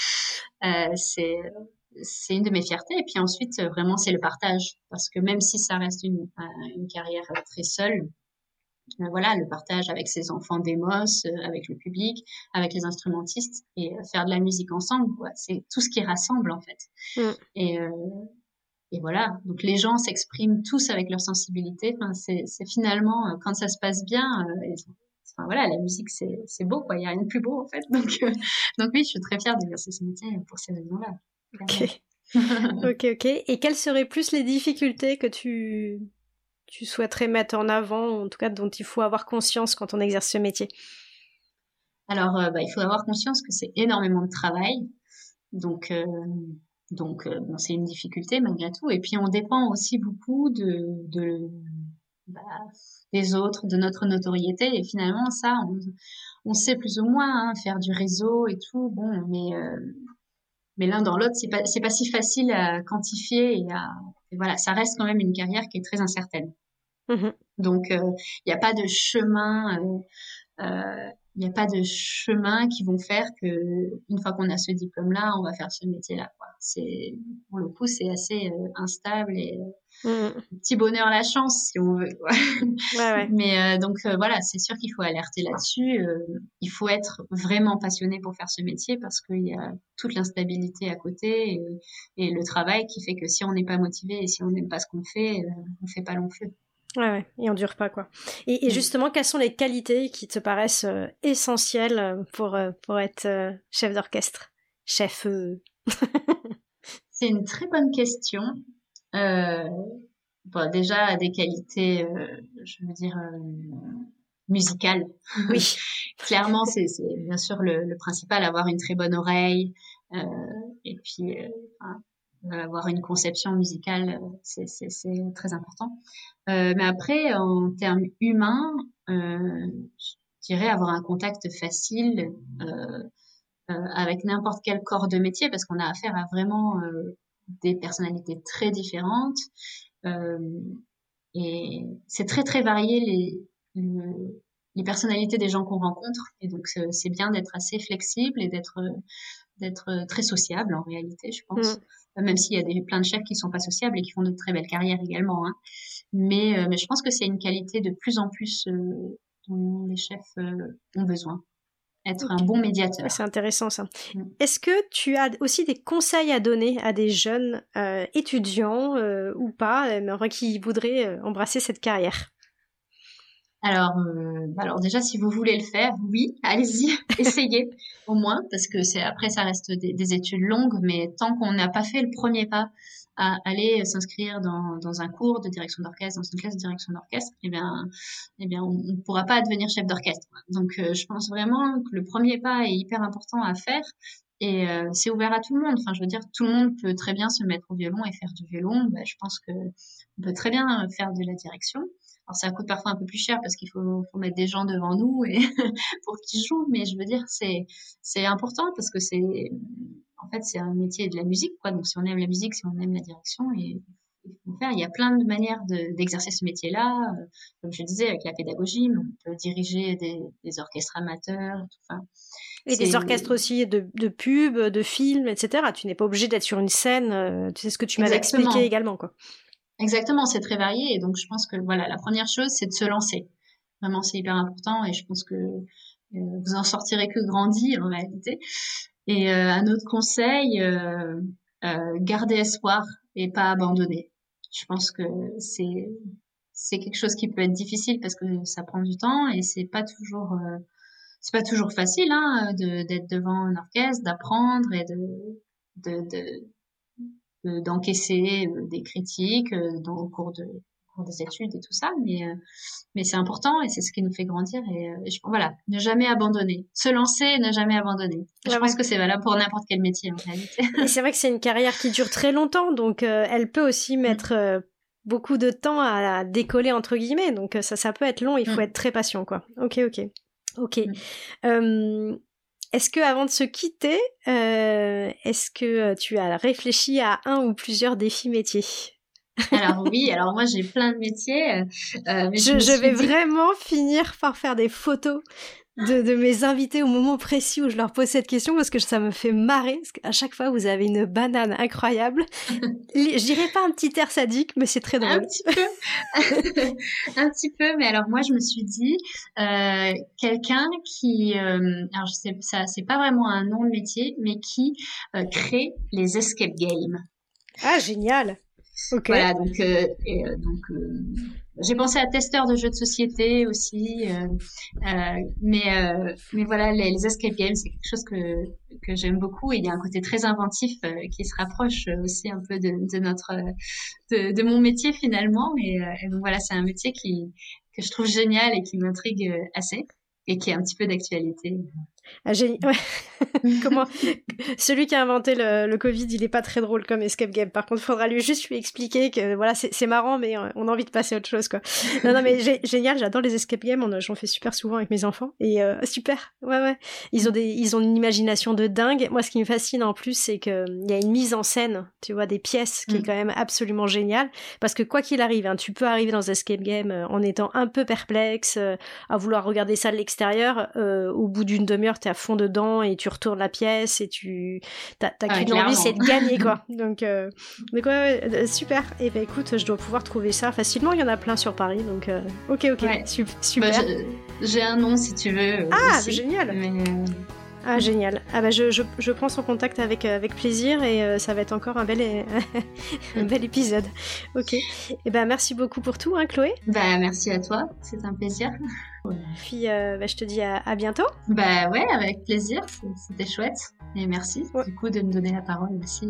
S2: euh, c'est c'est une de mes fiertés. Et puis ensuite, vraiment, c'est le partage, parce que même si ça reste une, une carrière très seule, euh, voilà, le partage avec ses enfants d'Emos, euh, avec le public, avec les instrumentistes et euh, faire de la musique ensemble, quoi. C'est tout ce qui rassemble en fait. Mm. Et euh, et voilà, donc les gens s'expriment tous avec leur sensibilité. Enfin, c'est, c'est finalement, quand ça se passe bien, euh, enfin voilà, la musique c'est c'est beau quoi, il y a rien de plus beau en fait. Donc euh, donc oui, je suis très fière d'exercer ce métier pour ces raisons-là.
S1: Ok, ok, ok. Et quelles seraient plus les difficultés que tu tu souhaiterais mettre en avant, en tout cas dont il faut avoir conscience quand on exerce ce métier?
S2: Alors euh, bah, il faut avoir conscience que c'est énormément de travail, donc euh, donc euh, bon, c'est une difficulté malgré tout. Et puis on dépend aussi beaucoup de de bah, des autres, de notre notoriété. Et finalement ça, on, on sait plus ou moins hein, faire du réseau et tout. Bon, mais euh, mais l'un dans l'autre, c'est pas c'est pas si facile à quantifier et à et voilà, ça reste quand même une carrière qui est très incertaine.
S1: Mmh.
S2: Donc il euh, n'y a pas de chemin euh, euh, il n'y a pas de chemin qui vont faire que une fois qu'on a ce diplôme-là, on va faire ce métier-là, quoi. C'est pour le coup, c'est assez euh, instable et euh,
S1: Mmh.
S2: petit bonheur la chance si on veut, quoi.
S1: Ouais, ouais.
S2: Mais euh, donc euh, voilà, c'est sûr qu'il faut alerter là-dessus. Euh, il faut être vraiment passionné pour faire ce métier parce qu'il y a toute l'instabilité à côté et, et le travail qui fait que si on n'est pas motivé et si on n'aime pas ce qu'on fait, euh, on fait pas long feu.
S1: Ouais, ouais, et on dure pas, quoi. Et, et
S2: Mm.
S1: justement, quelles sont les qualités qui te paraissent euh, essentielles pour, euh, pour être euh, chef d'orchestre? Chef... Euh...
S2: C'est une très bonne question. Euh, bon, déjà, des qualités, euh, je veux dire, euh, musicales.
S1: Oui.
S2: Clairement, c'est, c'est bien sûr le, le principal, avoir une très bonne oreille, euh, et puis euh, enfin, avoir une conception musicale, c'est, c'est, c'est très important. Euh, mais après, en termes humains, euh, je dirais avoir un contact facile euh, euh, avec n'importe quel corps de métier, parce qu'on a affaire à vraiment euh, des personnalités très différentes. Euh, et c'est très très varié les, le- les personnalités des gens qu'on rencontre. Et donc c'est c'est bien d'être assez flexible et d'être d'être très sociable en réalité, je pense.
S1: Mm.
S2: Même s'il y a des, plein de chefs qui sont pas sociables et qui font de très belles carrières également. Hein. Mais, euh, mais je pense que c'est une qualité de plus en plus euh, dont les chefs euh, ont besoin. Être un
S1: Ok.
S2: bon
S1: Ouais, c'est
S2: médiateur.
S1: intéressant, ça.
S2: Mm.
S1: Est-ce que tu as aussi des conseils à donner à des jeunes euh, étudiants euh, ou pas, euh, mais enfin, qui voudraient euh, embrasser cette carrière?
S2: Alors, euh, alors déjà, si vous voulez le faire, oui, allez-y, essayez au moins, parce que c'est après ça reste des, des études longues, mais tant qu'on n'a pas fait le premier pas à aller s'inscrire dans, dans un cours de direction d'orchestre, dans une classe de direction d'orchestre, eh bien, eh bien, on ne pourra pas devenir chef d'orchestre. Donc, euh, je pense vraiment que le premier pas est hyper important à faire. Et euh, c'est ouvert à tout le monde. Enfin, je veux dire, tout le monde peut très bien se mettre au violon et faire du violon. Ben, je pense que on peut très bien faire de la direction. Alors ça coûte parfois un peu plus cher parce qu'il faut, faut mettre des gens devant nous et pour qu'ils jouent, mais je veux dire c'est c'est important parce que c'est en fait c'est un métier de la musique quoi. Donc si on aime la musique, si on aime la direction et il faut faire. Il y a plein de manières de, d'exercer ce métier-là. Euh, Comme je disais avec la pédagogie, on peut diriger des, des orchestres amateurs. Tout. Enfin,
S1: Et des
S2: c'est
S1: orchestres aussi de, de pubs, de films, et cetera. Tu n'es pas obligé d'être sur une scène. Euh, tu sais ce que tu m'avais expliqué
S2: exactement,
S1: également, quoi.
S2: exactement, c'est très varié et donc je pense que voilà la première chose c'est de se lancer. Vraiment c'est hyper important et je pense que euh, vous en sortirez que grandi en réalité. Et euh, un autre conseil, euh, euh, garder espoir et pas abandonner. Je pense que c'est c'est quelque chose qui peut être difficile parce que ça prend du temps et c'est pas toujours euh, c'est pas toujours facile hein, de d'être devant un orchestre, d'apprendre et de de, de, de d'encaisser euh, des critiques euh, dans au cours de au cours des études et tout ça, mais euh, mais c'est important et c'est ce qui nous fait grandir et, euh, et je, voilà, ne jamais abandonner, se lancer, et ne jamais abandonner. Je
S1: Ouais,
S2: pense
S1: ouais.
S2: que c'est valable pour n'importe quel métier en réalité.
S1: Et c'est vrai que c'est une carrière qui dure très longtemps, donc euh, elle peut aussi mettre
S2: Mm,
S1: euh, beaucoup de temps à, à décoller entre guillemets. Donc euh, ça, ça peut être long. Il faut être
S2: mm,
S1: très patient, quoi. Ok, ok, ok.
S2: mm.
S1: Euh, est-ce que avant de se quitter, euh, est-ce que tu as réfléchi à un ou plusieurs défis métiers?
S2: Alors oui, alors moi j'ai plein de métiers, euh, euh, mais je
S1: Je,
S2: me
S1: je
S2: suis
S1: vais
S2: dit
S1: vraiment finir par faire des photos de, de mes invités au moment précis où je leur pose cette question parce que ça me fait marrer. Parce qu'à chaque fois, vous avez une banane incroyable. Je dirais pas un petit air sadique, mais c'est très
S2: un
S1: drôle.
S2: petit peu, un petit peu, mais alors moi je me suis dit euh, quelqu'un qui, euh, alors je sais ça, c'est pas vraiment un nom de métier, mais qui euh, crée les escape games.
S1: Ah, génial! Ok.
S2: Voilà, donc, euh, et, euh, donc euh, j'ai pensé à testeur de jeux de société aussi, euh, euh, mais euh, mais voilà, les, les escape games, c'est quelque chose que que j'aime beaucoup. Et il y a un côté très inventif euh, qui se rapproche aussi un peu de, de notre de, de mon métier finalement. Et, euh, et donc voilà, c'est un métier qui que je trouve génial et qui m'intrigue assez et qui est un petit peu d'actualité.
S1: Ah, génie... ouais. Comment celui qui a inventé le, le Covid, il est pas très drôle comme escape game. Par contre, il faudra lui juste lui expliquer que voilà, c'est, c'est marrant, mais on a envie de passer à autre chose, quoi. Non, non, mais j'ai, génial, j'adore les escape games. On, j'en fais super souvent avec mes enfants et euh, super. Ouais, ouais. Ils ont des, ils ont une imagination de dingue. Moi, ce qui me fascine en plus, c'est que il y a une mise en scène, tu vois, des pièces qui mm. est quand même absolument géniale. Parce que quoi qu'il arrive, hein, tu peux arriver dans un escape game euh, en étant un peu perplexe, euh, à vouloir regarder ça de l'extérieur. Euh, au bout d'une demi-heure, t'es à fond dedans et tu retournes la pièce et tu t'as, t'as
S2: ah,
S1: qu'une envie, c'est de gagner, quoi. Donc, euh... donc ouais, ouais, super. Et ben écoute, je dois pouvoir trouver ça facilement. Il y en a plein sur Paris, donc euh... ok, ok, ouais. Super.
S2: Bah, je, j'ai un nom si tu veux.
S1: Ah,
S2: aussi,
S1: génial.
S2: Mais...
S1: Ah, génial. Ah bah je, je, je prends son contact avec, avec plaisir et euh, ça va être encore un bel, é... un bel épisode. Ok. Et ben merci beaucoup pour tout, hein, Chloé.
S2: Bah merci à toi, c'est un plaisir.
S1: Puis euh, bah, je te dis à, à bientôt.
S2: Bah ouais, avec plaisir, c'était chouette. Et merci ouais. du coup de me donner la parole aussi.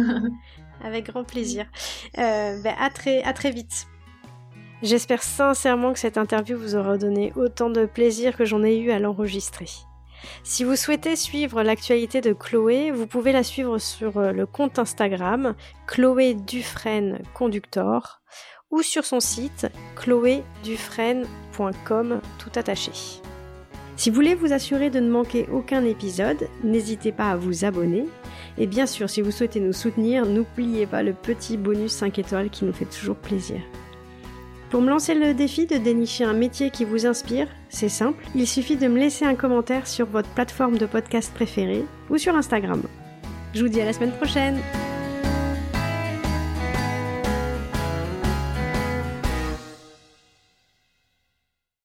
S1: Avec grand plaisir. Euh, bah, à, très, à très vite. J'espère sincèrement que cette interview vous aura donné autant de plaisir que j'en ai eu à l'enregistrer. Si vous souhaitez suivre l'actualité de Chloé, vous pouvez la suivre sur le compte Instagram Chloé Dufresne Conductor ou sur son site chloé dufresne point com tout attaché. Si vous voulez vous assurer de ne manquer aucun épisode, n'hésitez pas à vous abonner. Et bien sûr, si vous souhaitez nous soutenir, n'oubliez pas le petit bonus cinq étoiles qui nous fait toujours plaisir. Pour me lancer le défi de dénicher un métier qui vous inspire, c'est simple, il suffit de me laisser un commentaire sur votre plateforme de podcast préférée ou sur Instagram. Je vous dis à la semaine prochaine!